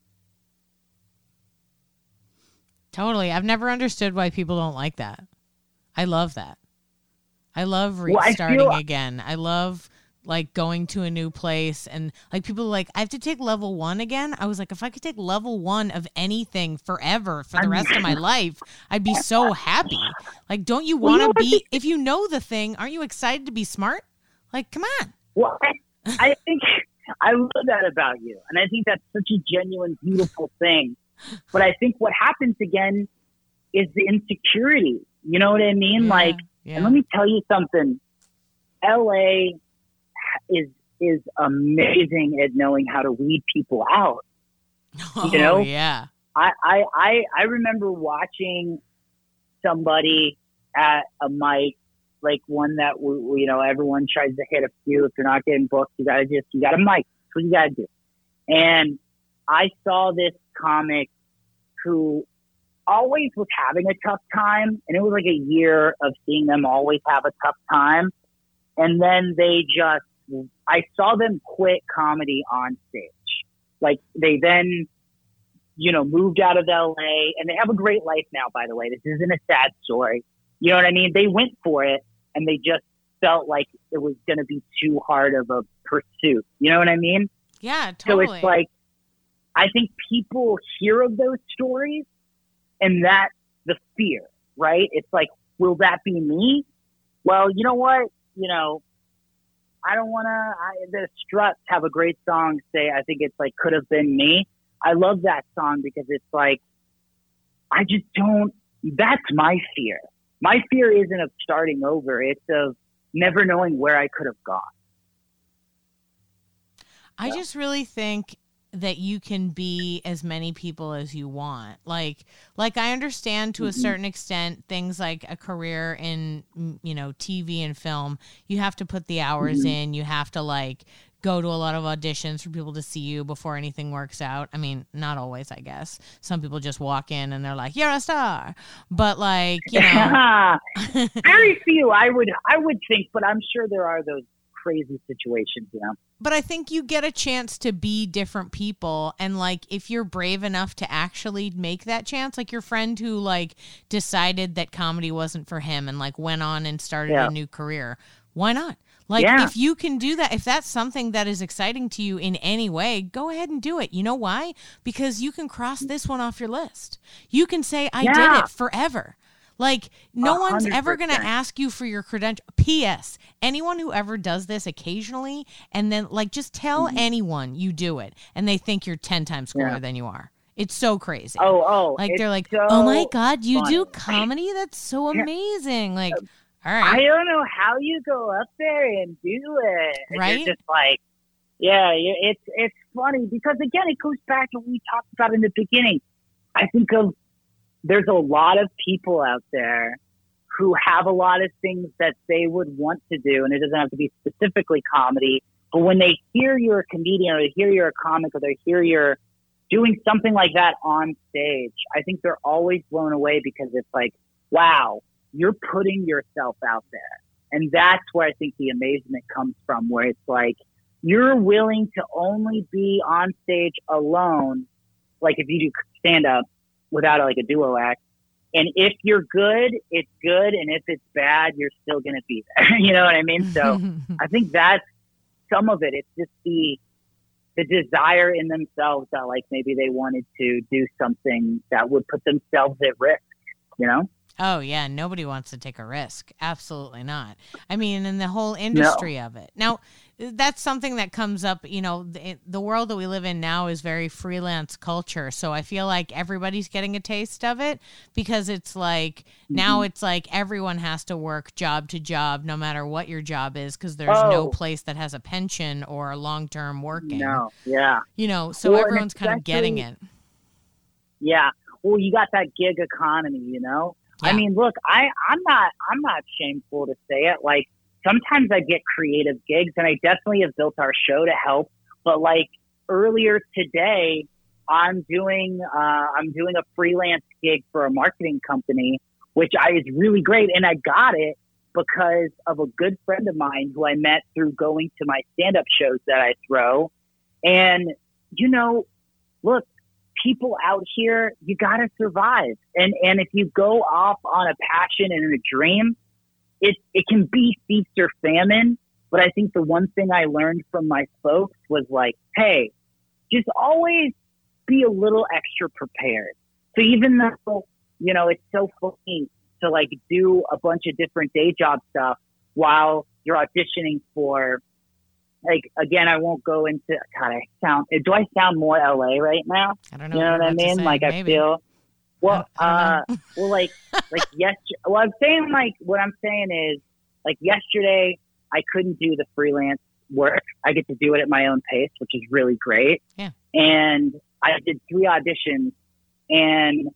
Speaker 3: Totally. I've never understood why people don't like that. I love that. I love restarting again. I love like going to a new place, and like people are like, I have to take level 1 again. I was like, if I could take level 1 of anything forever for the rest of my life, I'd be so happy. Like, don't you want to be, if you know the thing, aren't you excited to be smart? Like, come on.
Speaker 2: Well, I think I love that about you. And I think that's such a genuine, beautiful thing. But I think what happens again is the insecurity. You know what I mean? And let me tell you something. LA is amazing at knowing how to weed people out. You know?
Speaker 3: Yeah.
Speaker 2: I remember watching somebody at a mic, like one that everyone tries to hit a few. If you're not getting booked, you got a mic. That's what you got to do. And I saw this comic who always was having a tough time, and it was like a year of seeing them always have a tough time. And then I saw them quit comedy on stage. Like they then, moved out of LA, and they have a great life now, by the way. This isn't a sad story. You know what I mean? They went for it, and they just felt like it was going to be too hard of a pursuit. You know what I mean?
Speaker 3: Yeah, totally.
Speaker 2: So it's like, I think people hear of those stories, and that's the fear, right? It's like, will that be me? Well, you know what? I don't want to, the Struts have a great song, I think it's like, could have been me. I love that song because it's like, that's my fear. My fear isn't of starting over. It's of never knowing where I could have gone.
Speaker 3: I just really think that you can be as many people as you want. Like I understand to a certain extent things like a career in, TV and film. You have to put the hours in. You have to go to a lot of auditions for people to see you before anything works out. I mean, not always, I guess. Some people just walk in and they're like, "You're a star." But
Speaker 2: very few I would think, but I'm sure there are those crazy situations,
Speaker 3: But I think you get a chance to be different people, and if you're brave enough to actually make that chance, like your friend who decided that comedy wasn't for him and went on and started a new career. Why not? If you can do that, if that's something that is exciting to you in any way, go ahead and do it. You know why? Because you can cross this one off your list. You can say, I did it forever. No 100%. One's ever going to ask you for your credential. P.S. Anyone who ever does this occasionally and then just tell anyone you do it and they think you're 10 times cooler than you are. It's so crazy. They're like, so oh my God, you do comedy? That's so amazing. All right.
Speaker 2: I don't know how you go up there and do it.
Speaker 3: Right?
Speaker 2: You're just it's funny because again, it goes back to what we talked about in the beginning. I think there's a lot of people out there who have a lot of things that they would want to do, and it doesn't have to be specifically comedy, but when they hear you're a comedian or they hear you're a comic or they hear you're doing something like that on stage, I think they're always blown away because it's like, wow, you're putting yourself out there. And that's where I think the amazement comes from, where it's like, you're willing to only be on stage alone, like if you do stand-up without a duo act. And if you're good, it's good. And if it's bad, you're still going to be there. You know what I mean? So I think that's some of it. It's just the desire in themselves that maybe they wanted to do something that would put themselves at risk,
Speaker 3: Oh, yeah. Nobody wants to take a risk. Absolutely not. I mean, in the whole industry of it. Now, that's something that comes up, the world that we live in now is very freelance culture. So I feel like everybody's getting a taste of it because it's now it's everyone has to work job to job, no matter what your job is, because there's no place that has a pension or long-term working.
Speaker 2: No, yeah.
Speaker 3: So everyone's kind of getting it.
Speaker 2: Yeah. Well, you got that gig economy, Yeah. I mean, look, I'm not shameful to say it. Sometimes I get creative gigs, and I definitely have built our show to help. But earlier today, I'm doing a freelance gig for a marketing company, which is really great. And I got it because of a good friend of mine who I met through going to my stand-up shows that I throw. And, look, people out here, you got to survive. And if you go off on a passion and a dream, it can be feast or famine. But I think the one thing I learned from my folks was hey, just always be a little extra prepared. So even though, it's so funny to do a bunch of different day job stuff while you're auditioning for, again, I won't go into, God, do I sound more LA right now?
Speaker 3: I don't know.
Speaker 2: You know what I mean?
Speaker 3: I
Speaker 2: feel, Well, like yesterday. Well, I'm saying what I'm saying is like yesterday I couldn't do the freelance work. I get to do it at my own pace, which is really great.
Speaker 3: Yeah.
Speaker 2: And I did 3 auditions, and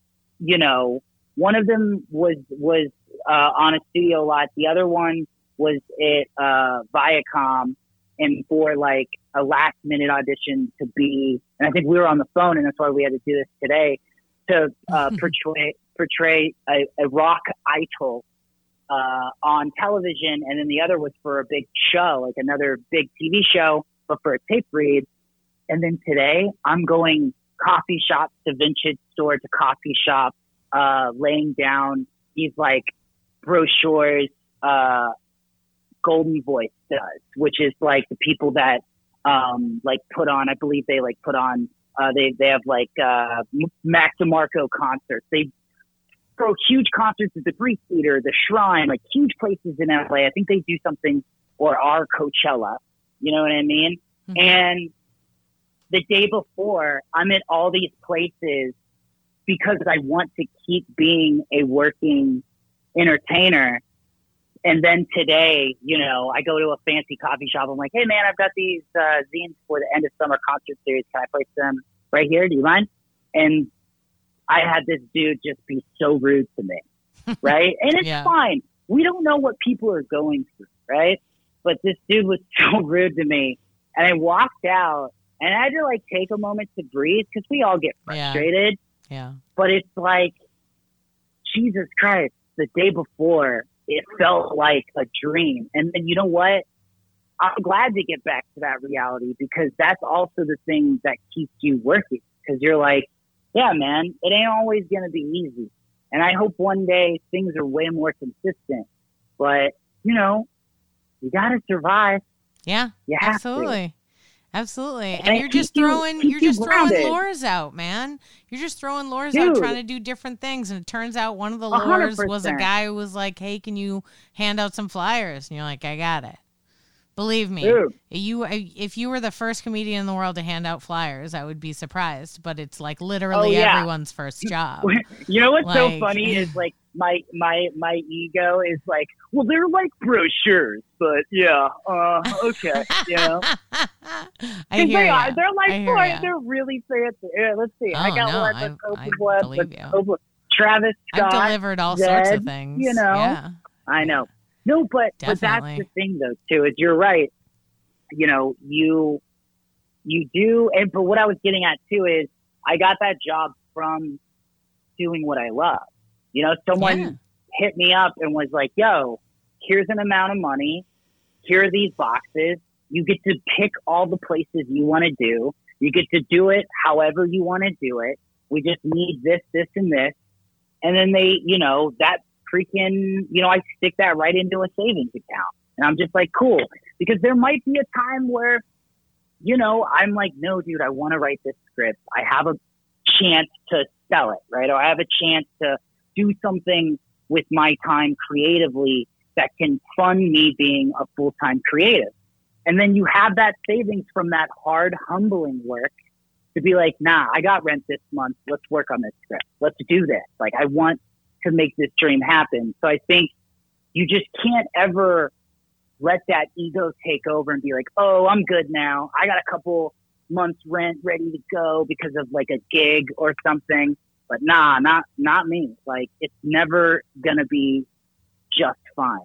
Speaker 2: one of them was on a studio lot. The other one was at Viacom, and for like a last minute audition to be, and I think we were on the phone, and that's why we had to do this today, to portray a rock idol on television. And then the other was for a big show, like another big TV show, but for a tape read. And then today I'm going coffee shop to vintage store to coffee shop, laying down these like brochures, Golden Voice does, which is like the people that like put on, I believe they like put on, they have like Mac DeMarco concerts. They throw huge concerts at the Greek Theater, the Shrine, like huge places in LA. I think they do something, or our Coachella, you know what I mean? Mm-hmm. And the day before, I'm at all these places because I want to keep being a working entertainer. And then today, I go to a fancy coffee shop. I'm like, hey, man, I've got these zines for the end of summer concert series. Can I place them right here? Do you mind? And I had this dude just be so rude to me, right? And it's fine. We don't know what people are going through, right? But this dude was so rude to me. And I walked out, and I had to, like, take a moment to breathe because we all get frustrated.
Speaker 3: Yeah.
Speaker 2: But it's like, Jesus Christ, the day before, it felt like a dream. And then you know what? I'm glad to get back to that reality, because that's also the thing that keeps you working. Because you're like, yeah, man, it ain't always going to be easy. And I hope one day things are way more consistent. But, you got to survive.
Speaker 3: Yeah,
Speaker 2: you have
Speaker 3: absolutely.
Speaker 2: To.
Speaker 3: Absolutely. And you're just throwing lures out, man. You're just throwing lures out, trying to do different things. And it turns out one of the lures
Speaker 2: 100%.
Speaker 3: was a guy who was like, hey, can you hand out some flyers? And you're like, I got it. Believe me, if you were the first comedian in the world to hand out flyers, I would be surprised. But it's like literally everyone's first job.
Speaker 2: You know what's so funny is like my ego is like, well, they're like brochures, but okay,
Speaker 3: I hear ya.
Speaker 2: They're like, they're really fancy. Yeah, let's see. I got one with Travis Scott.
Speaker 3: I've delivered all sorts of things. Yeah.
Speaker 2: I know. No, but that's the thing though too, is you're right. You do, but what I was getting at too is I got that job from doing what I love. Someone hit me up and was like, yo, here's an amount of money. Here are these boxes. You get to pick all the places you want to do. You get to do it however you want to do it. We just need this, this, and this. And then they, that freaking, I stick that right into a savings account. And I'm just like, cool. Because there might be a time where, I'm like, no, dude, I want to write this script. I have a chance to sell it, right? Or I have a chance to do something with my time creatively that can fund me being a full-time creative. And then you have that savings from that hard, humbling work to be like, nah, I got rent this month. Let's work on this script. Let's do this. Like, I want to make this dream happen. So I think you just can't ever let that ego take over and be like, oh, I'm good now. I got a couple months rent ready to go because of like a gig or something. But nah, not me. Like, it's never going to be just fine.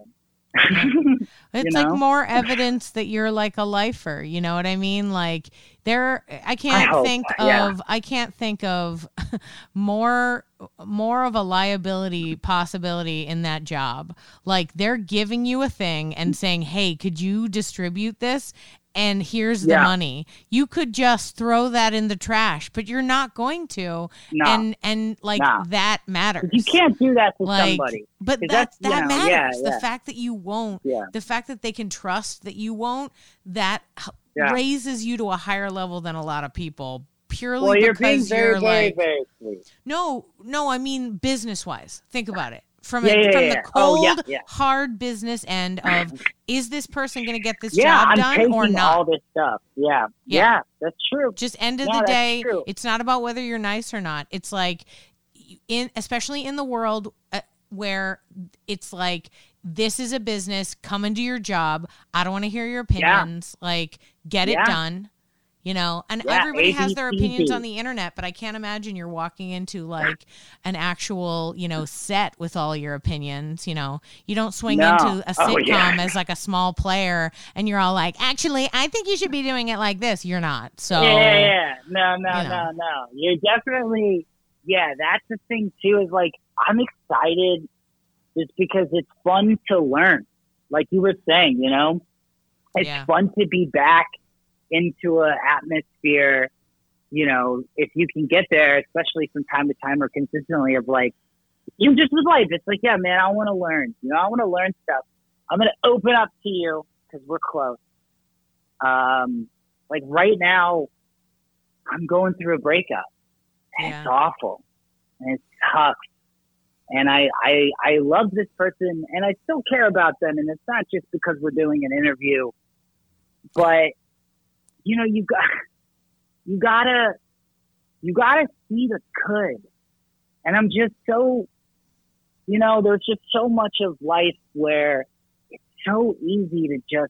Speaker 3: It's like more evidence that you're like a lifer. You know what I mean? Like I can't think of more of a liability possibility in that job. Like, they're giving you a thing and saying, hey, could you distribute this? And here's the money. You could just throw that in the trash, but you're not going to. No. And that matters.
Speaker 2: You can't do that to somebody.
Speaker 3: But that matters. The fact that you won't, the fact that they can trust that you won't, that raises you to a higher level than a lot of people. Purely because you're like,
Speaker 2: very sweet.
Speaker 3: No, I mean business wise. Think about it. From the cold, hard business end of, is this person going to get this job done or not?
Speaker 2: All this stuff. Yeah, that's true.
Speaker 3: Just end of the day, it's not about whether you're nice or not. It's like, especially in the world where it's like, this is a business, come and do your job. I don't want to hear your opinions. Like, get it done. You know, and everybody has their opinions on the internet, but I can't imagine you're walking into like an actual, you know, set with all your opinions. You know, you don't swing into a sitcom as like a small player and you're all like, actually, I think you should be doing it like this. You're not. So
Speaker 2: no. You're definitely, that's the thing too, is like, I'm excited just because it's fun to learn. Like you were saying, you know, it's fun to be back into an atmosphere, you know, if you can get there, especially from time to time or consistently, of like, you just with life, it's like, yeah, man, I want to learn, you know, I want to learn stuff. I'm going to open up to you because we're close. Like right now, I'm going through a breakup and it's awful and it's tough. And I love this person and I still care about them. And it's not just because we're doing an interview, but you know, you gotta see the good. And I'm just so, you know, there's just so much of life where it's so easy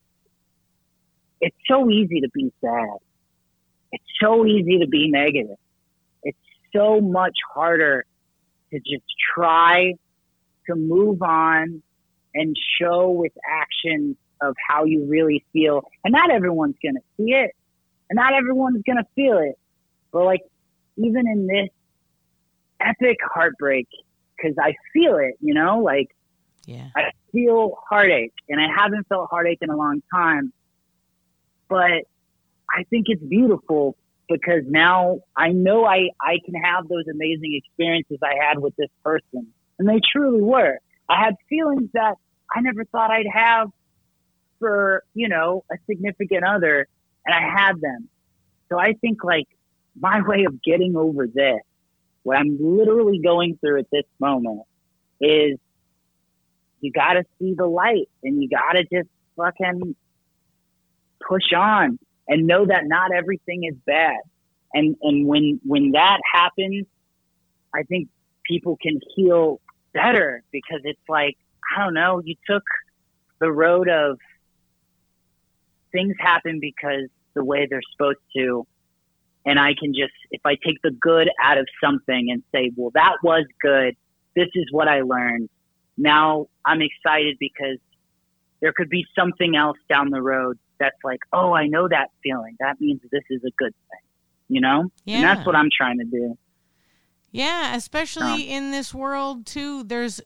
Speaker 2: to be sad. It's so easy to be negative. It's so much harder to just try to move on and show with action of how you really feel. And not everyone's going to see it. And not everyone's going to feel it. But like, even in this epic heartbreak, because I feel it, you know, like I feel heartache and I haven't felt heartache in a long time, but I think it's beautiful because now I know I can have those amazing experiences I had with this person. And they truly were. I had feelings that I never thought I'd have for, you know, a significant other. And I had them. So I think like my way of getting over this, what I'm literally going through at this moment, is you got to see the light and you got to just fucking push on and know that not everything is bad. And when that happens, I think people can heal better because it's like, I don't know, you took the road of things happen because the way they're supposed to. And I can just, if I take the good out of something and say, well, that was good. This is what I learned. Now I'm excited because there could be something else down the road that's like, oh, I know that feeling. That means this is a good thing, you know? Yeah. And that's what I'm trying to do.
Speaker 3: Yeah, especially in this world too. There's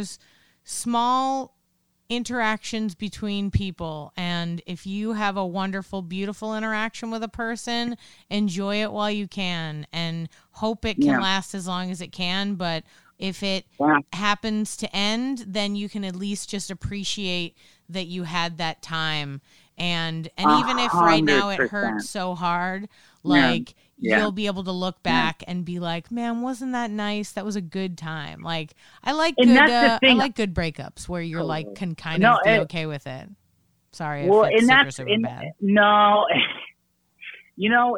Speaker 3: small interactions between people, and if you have a wonderful, beautiful interaction with a person, enjoy it while you can and hope it can last as long as it can. But if it happens to end, then you can at least just appreciate that you had that time. And even if right now it hurts so hard, like you'll be able to look back and be like, man, wasn't that nice? That was a good time. Like I like good breakups where you're like can kind of be okay with it. Sorry if it's super bad.
Speaker 2: No, you know,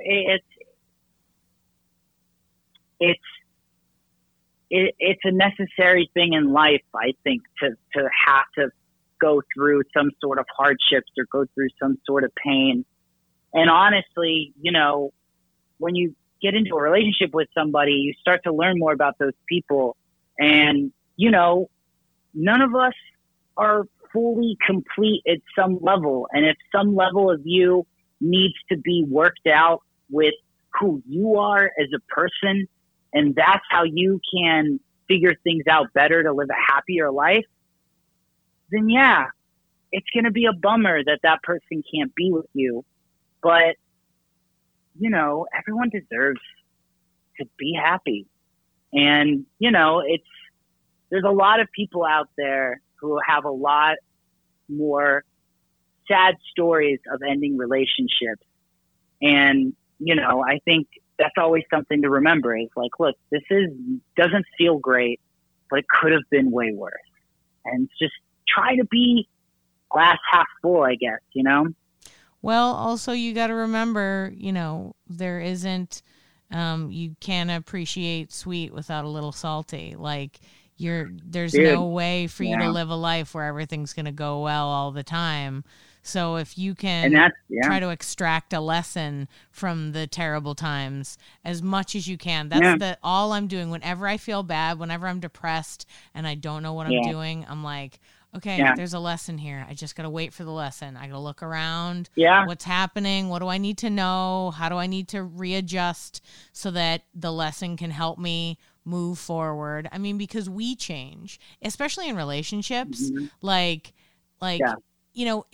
Speaker 2: it's a necessary thing in life, I think, to have to go through some sort of hardships or go through some sort of pain. And honestly, you know, when you get into a relationship with somebody, you start to learn more about those people. And, you know, none of us are fully complete at some level. And if some level of you needs to be worked out with who you are as a person, and that's how you can figure things out better to live a happier life, then yeah, it's going to be a bummer that person can't be with you. But, you know, everyone deserves to be happy. And, you know, there's a lot of people out there who have a lot more sad stories of ending relationships. And, you know, I think that's always something to remember is like, look, doesn't feel great, but it could have been way worse. And just try to be glass half full, I guess, you know?
Speaker 3: Well, also you got to remember, you know, there isn't You can't appreciate sweet without a little salty. Like there's
Speaker 2: Dude.
Speaker 3: no way for you
Speaker 2: Yeah.
Speaker 3: to live a life where everything's going to go well all the time. So if you can
Speaker 2: And that's, yeah.
Speaker 3: try to extract a lesson from the terrible times as much as you can, that's
Speaker 2: Yeah.
Speaker 3: all I'm doing. Whenever I feel bad, whenever I'm depressed and I don't know what I'm
Speaker 2: Yeah.
Speaker 3: doing, I'm like, okay,
Speaker 2: Yeah.
Speaker 3: there's a lesson here. I just got to wait for the lesson. I got to look around.
Speaker 2: Yeah.
Speaker 3: What's happening? What do I need to know? How do I need to readjust so that the lesson can help me move forward? I mean, because we change, especially in relationships.
Speaker 2: Mm-hmm.
Speaker 3: Like,
Speaker 2: Yeah.
Speaker 3: you know,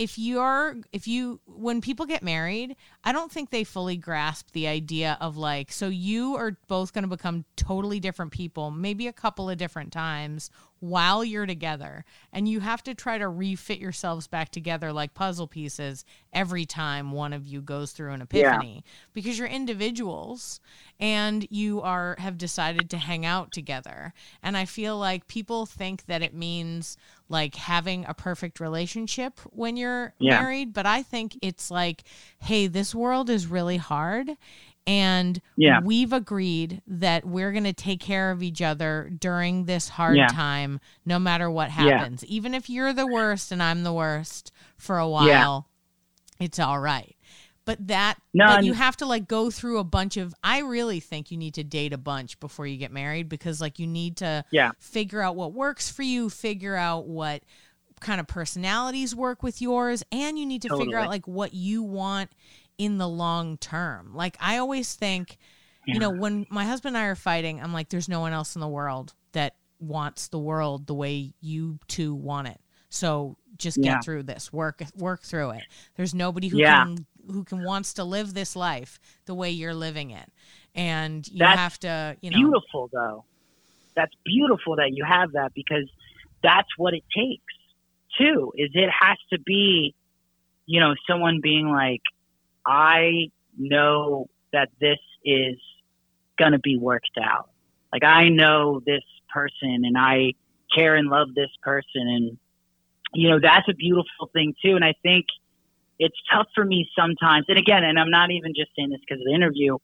Speaker 3: when people get married, I don't think they fully grasp the idea of like, so you are both going to become totally different people, maybe a couple of different times while you're together. And you have to try to refit yourselves back together like puzzle pieces every time one of you goes through an epiphany, because you're individuals and you have decided to hang out together. And I feel like people think that it means like having a perfect relationship when you're married. But I think it's like, hey, this world is really hard. And we've agreed that we're going to take care of each other during this hard time, no matter what happens. Even if you're the worst and I'm the worst for a while, it's all right. But but you have to like go through a bunch of, I really think you need to date a bunch before you get married, because like you need to figure out what works for you, figure out what kind of personalities work with yours, and you need to figure out like what you want in the long term. Like I always think, you know, when my husband and I are fighting, I'm like, there's no one else in the world that wants the world the way you two want it. So just get through this, work through it. There's nobody who can wants to live this life the way you're living it. And you have to, you know.
Speaker 2: Beautiful though. That's beautiful that you have that, because that's what it takes too, is it has to be, you know, someone being like, I know that this is going to be worked out. Like I know this person and I care and love this person. And, you know, that's a beautiful thing too. And I think it's tough for me sometimes. And again, and I'm not even just saying this because of the interview,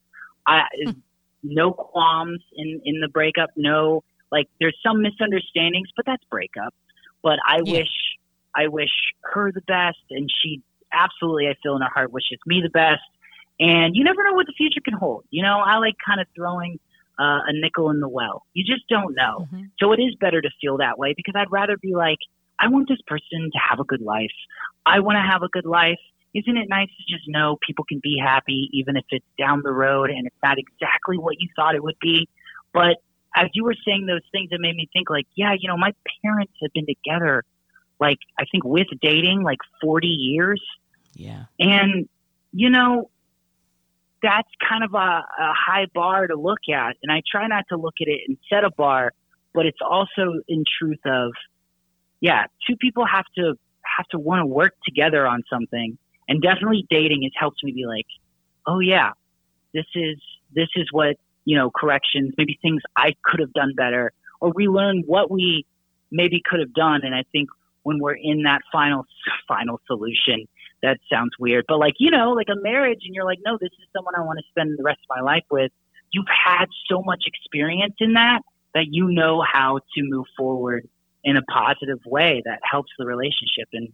Speaker 2: no qualms in the breakup. No, like there's some misunderstandings, but that's breakup. But I wish her the best, and she absolutely, I feel in her heart, wishes me the best. And you never know what the future can hold. You know, I like kind of throwing a nickel in the well. You just don't know. Mm-hmm. So it is better to feel that way, because I'd rather be like, I want this person to have a good life. I want to have a good life. Isn't it nice to just know people can be happy, even if it's down the road and it's not exactly what you thought it would be? But as you were saying those things, it made me think like, yeah, you know, my parents have been together, like, I think with dating, like 40 years.
Speaker 3: Yeah.
Speaker 2: And, you know, that's kind of a high bar to look at. And I try not to look at it and set a bar, but it's also in truth of, two people have to want to work together on something. And definitely dating has helped me be like, oh yeah, this is what, you know, corrections, maybe things I could have done better, or relearn what we maybe could have done. And I think when we're in that final solution, that sounds weird, but like, you know, like a marriage, and you're like, no, this is someone I want to spend the rest of my life with. You've had so much experience in that you know how to move forward in a positive way that helps the relationship. And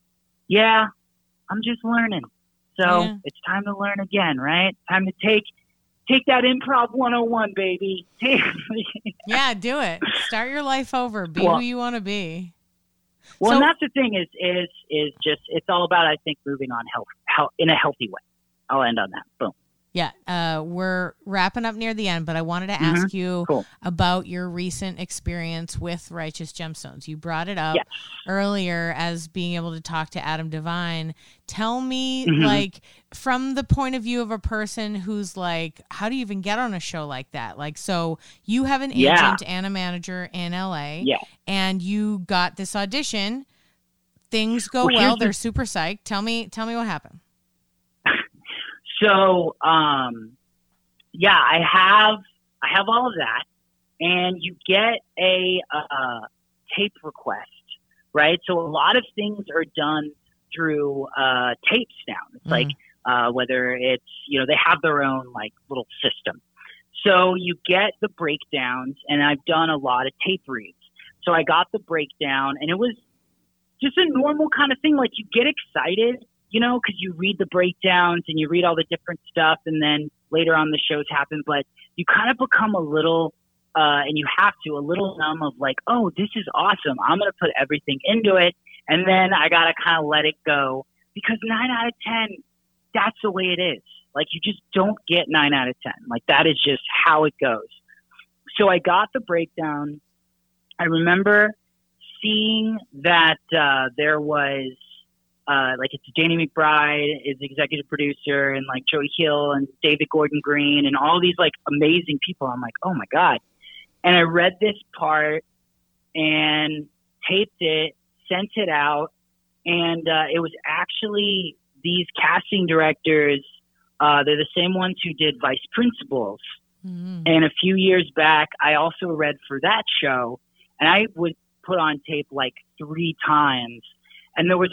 Speaker 2: I'm just learning. So it's time to learn again, right? Time to take that improv 101, baby.
Speaker 3: Yeah, do it. Start your life over. Be who you want to be.
Speaker 2: Well, and that's the thing is just, it's all about, I think, moving on in a healthy way. I'll end on that. Boom.
Speaker 3: Yeah, we're wrapping up near the end, but I wanted to ask you about your recent experience with Righteous Gemstones. You brought it up earlier as being able to talk to Adam Devine. Tell me, like, from the point of view of a person who's like, how do you even get on a show like that? Like, so you have an agent and a manager in LA, and you got this audition. Things go well. They're super psyched. Tell me what happened.
Speaker 2: So, I have all of that, and you get a tape request, right? So a lot of things are done through tapes now. It's like whether it's, you know, they have their own like little system. So you get the breakdowns, and I've done a lot of tape reads. So I got the breakdown, and it was just a normal kind of thing. Like, you get excited, you know, because you read the breakdowns and you read all the different stuff, and then later on the shows happen. But you kind of become a little, and you have to, a little numb of like, oh, this is awesome. I'm going to put everything into it. And then I got to kind of let it go, because 9 out of 10, that's the way it is. Like, you just don't get 9 out of 10. Like, that is just how it goes. So I got the breakdown. I remember seeing that there was, like, it's Danny McBride is the executive producer, and like Joey Hill and David Gordon Green and all these like amazing people. I'm like, oh my God. And I read this part and taped it, sent it out. And it was actually these casting directors. They're the same ones who did Vice Principals. Mm-hmm. And a few years back, I also read for that show, and I would put on tape like 3 times. And there was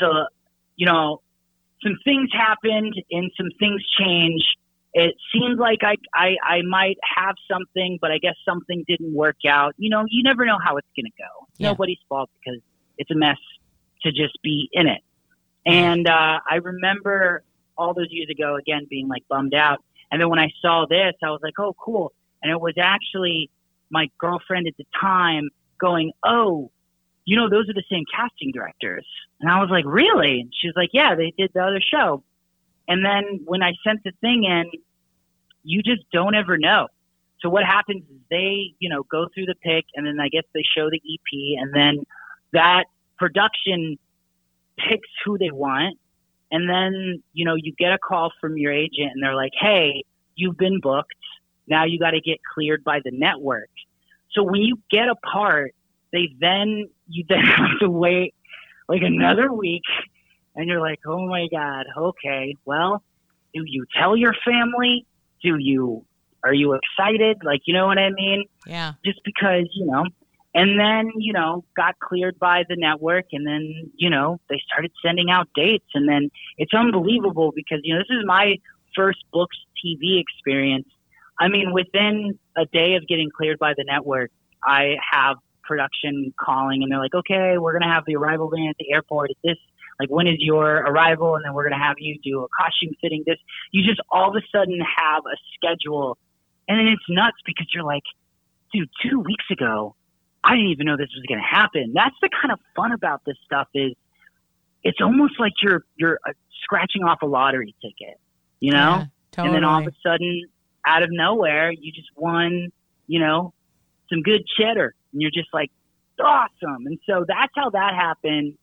Speaker 2: some things happened and some things changed. It seemed like I might have something, but I guess something didn't work out. You know, you never know how it's going to go. It's nobody's fault, because it's a mess to just be in it. And I remember all those years ago, again, being like bummed out. And then when I saw this, I was like, oh, cool. And it was actually my girlfriend at the time going, oh, you know, those are the same casting directors. And I was like, really? And she was like, yeah, they did the other show. And then when I sent the thing in, you just don't ever know. So what happens is they, you know, go through the pick, and then I guess they show the EP, and then that production picks who they want. And then, you know, you get a call from your agent, and they're like, hey, you've been booked. Now you got to get cleared by the network. So when you get a part, you then have to wait like another week, and you're like, oh my God, okay, well, do you tell your family? Are you excited? Like, you know what I mean?
Speaker 3: Yeah.
Speaker 2: Just because, you know, and then, you know, got cleared by the network, and then, you know, they started sending out dates, and then it's unbelievable because, you know, this is my first books TV experience. I mean, within a day of getting cleared by the network, I have production calling, and they're like, okay, we're going to have the arrival van at the airport at this, like, when is your arrival? And then we're going to have you do a costume fitting. This, you just all of a sudden have a schedule, and then it's nuts because you're like, dude, 2 weeks ago, I didn't even know this was going to happen. That's the kind of fun about this stuff, is it's almost like you're scratching off a lottery ticket, you know?
Speaker 3: Yeah, totally.
Speaker 2: And then all of a sudden, out of nowhere, you just won, you know, some good cheddar, and you're just like, awesome. And so that's how that happened.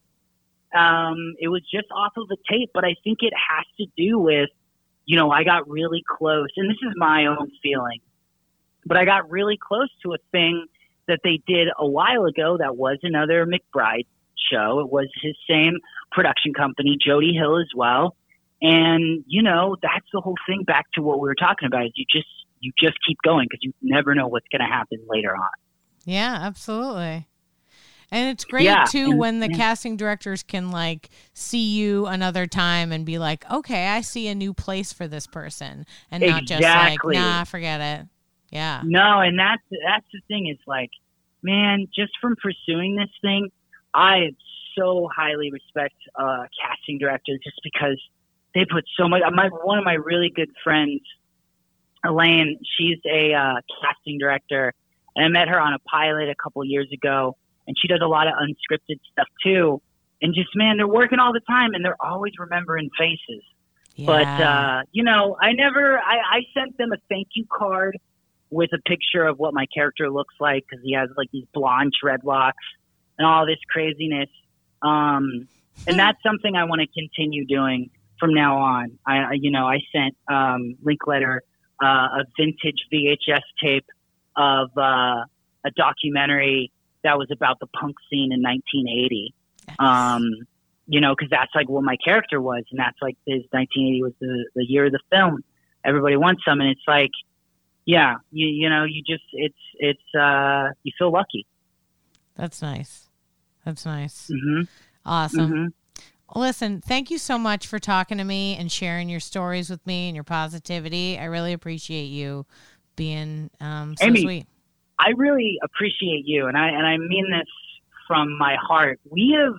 Speaker 2: It was just off of the tape, but I think it has to do with, you know, I got really close, and this is my own feeling, but I got really close to a thing that they did a while ago that was another McBride show. It was his same production company, Jody Hill as well. And, you know, that's the whole thing, back to what we were talking about, is you just keep going, because you never know what's going to happen later on.
Speaker 3: Yeah, absolutely. And it's great, too, when the casting directors can, like, see you another time and be like, okay, I see a new place for this person. And not just like, nah, forget it. Yeah. No,
Speaker 2: and that's the thing. Is like, man, just from pursuing this thing, I so highly respect casting directors, just because they put so much. One of my really good friends, Elaine, she's a casting director, and I met her on a pilot a couple years ago, and she does a lot of unscripted stuff too. And just, man, they're working all the time, and they're always remembering faces. Yeah. But you know, I sent them a thank you card with a picture of what my character looks like, because he has like these blonde dreadlocks and all this craziness. And that's something I want to continue doing from now on. I sent Linkletter a vintage VHS tape of a documentary that was about the punk scene in 1980. Yes. You know, because that's like what my character was, and that's like 1980 was the year of the film. Everybody wants some, and it's like, yeah, you know, you just, it's you feel lucky.
Speaker 3: That's nice.
Speaker 2: Mm-hmm.
Speaker 3: Awesome.
Speaker 2: Mm-hmm.
Speaker 3: Listen, thank you so much for talking to me and sharing your stories with me and your positivity. I really appreciate you being so
Speaker 2: Amy,
Speaker 3: sweet.
Speaker 2: I really appreciate you, and I mean this from my heart. We have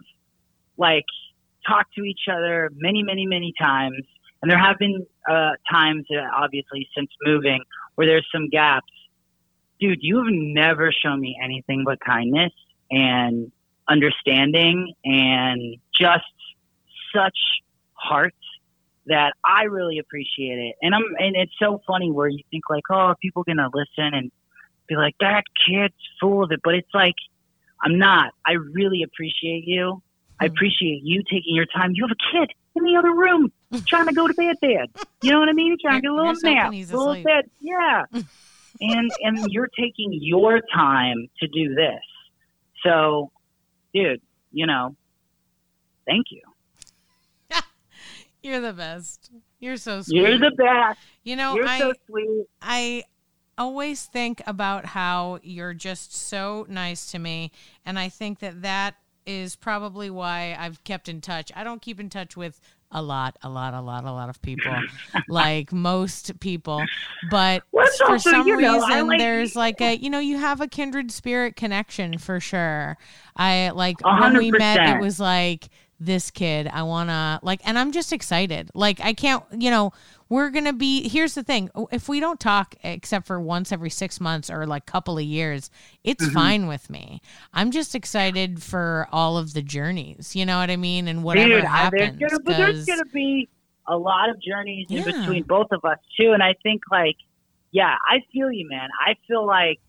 Speaker 2: talked to each other many, many, many times, and there have been times, obviously, since moving where there's some gaps. Dude, you have never shown me anything but kindness and understanding and just such heart that I really appreciate it. And it's so funny where you think like, oh, are people going to listen and be like, that kid's full of it? But it's like, I'm not. I really appreciate you. I appreciate you taking your time. You have a kid in the other room trying to go to bed. You know what I mean? Trying to get a little nap, a little bed. Yeah. And you're taking your time to do this. So, dude, thank you.
Speaker 3: You're the best. You're so sweet.
Speaker 2: You're the best.
Speaker 3: You're
Speaker 2: so sweet.
Speaker 3: I always think about how you're just so nice to me, and I think that is probably why I've kept in touch. I don't keep in touch with a lot of people, like most people, but for some reason there's you have a kindred spirit connection for sure. I 100%. When we met, it was like, this kid, I want to and I'm just excited. I can't, we're going to be, here's the thing. If we don't talk except for once every 6 months or couple of years, it's fine with me. I'm just excited for all of the journeys, you know what I mean? And whatever happens.
Speaker 2: There's going to be a lot of journeys in between both of us too. And I think I feel you, man. I feel like,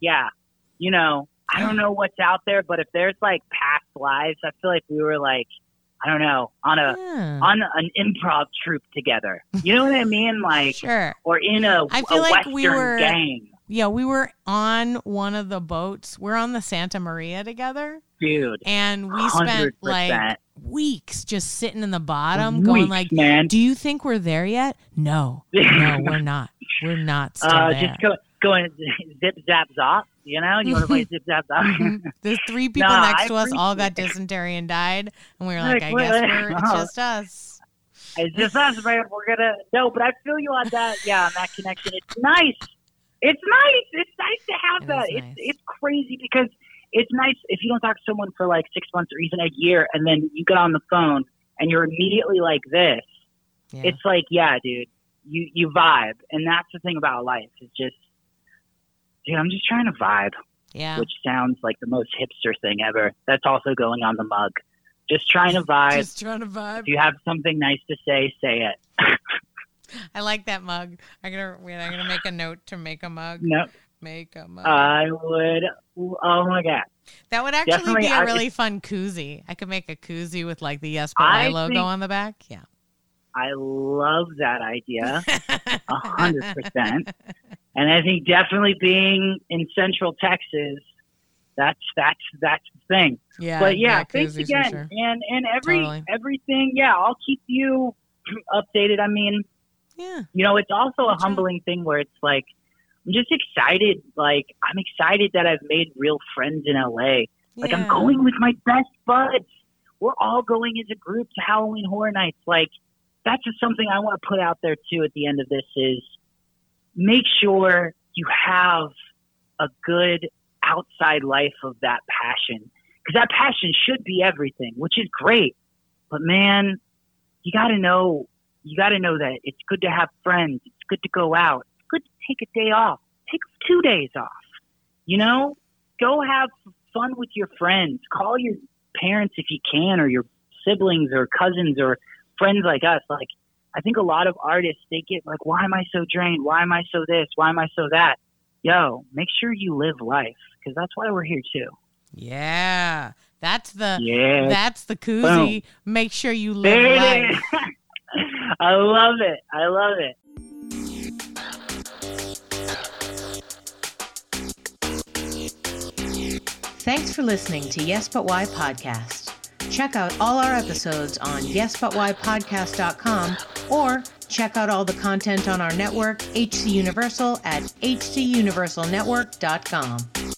Speaker 2: I don't know what's out there, but if there's past lives, I feel like we were I don't know, on an improv troupe together. You know what I mean?
Speaker 3: Sure.
Speaker 2: Or in a Western gang.
Speaker 3: Yeah, we were on one of the boats. We're on the Santa Maria together.
Speaker 2: Dude.
Speaker 3: And we spent
Speaker 2: 100%.
Speaker 3: Weeks just sitting in the bottom going man. Do you think we're there yet? No, we're not. We're not still there.
Speaker 2: Just going zip, zap, zop. You want to play zip, zap, zop?
Speaker 3: The 3 people next to us all got dysentery and died. And we were like, I guess it's just us.
Speaker 2: It's just us, man. We're going to... No, but I feel you on that. Yeah, on that connection. It's nice. It's nice. It's nice to have that. Nice. It's crazy because it's nice if you don't talk to someone for 6 months or even a year and then you get on the phone and you're immediately like this. Yeah. It's dude, you vibe. And that's the thing about life. It's just... Dude, I'm just trying to vibe.
Speaker 3: Yeah.
Speaker 2: Which sounds like the most hipster thing ever. That's also going on the mug. Just trying to vibe.
Speaker 3: Just trying to vibe.
Speaker 2: If you have something nice to say it.
Speaker 3: I like that mug. I'm gonna make a note to make a mug.
Speaker 2: No.
Speaker 3: Make a mug.
Speaker 2: I would. Oh my God.
Speaker 3: That would actually be a really fun koozie. I could make a koozie with the Yes But Why logo on the back. Yeah.
Speaker 2: I love that idea. 100%. And I think definitely being in Central Texas, that's the thing.
Speaker 3: Yeah.
Speaker 2: But thanks again. Sure. And everything. Yeah, I'll keep you updated. I mean, it's also a humbling thing where it's I'm just excited. I'm excited that I've made real friends in LA. I'm going with my best buds. We're all going as a group to Halloween Horror Nights. That's just something I want to put out there too at the end of this is make sure you have a good outside life of that passion. Because that passion should be everything, which is great. But man, you got to know that it's good to have friends. It's good to go out. It's good to take a day off. Take 2 days off. Go have fun with your friends. Call your parents if you can, or your siblings or cousins or friends like us. I think a lot of artists, they get why am I so drained? Why am I so this? Why am I so that? Yo, make sure you live life because that's why we're here too.
Speaker 3: Yeah. That's the koozie. Boom. Make sure you live life.
Speaker 2: I love it. I love it.
Speaker 1: Thanks for listening to Yes But Why Podcast. Check out all our episodes on yesbutwhypodcast.com or check out all the content on our network, HC Universal, at hcuniversalnetwork.com.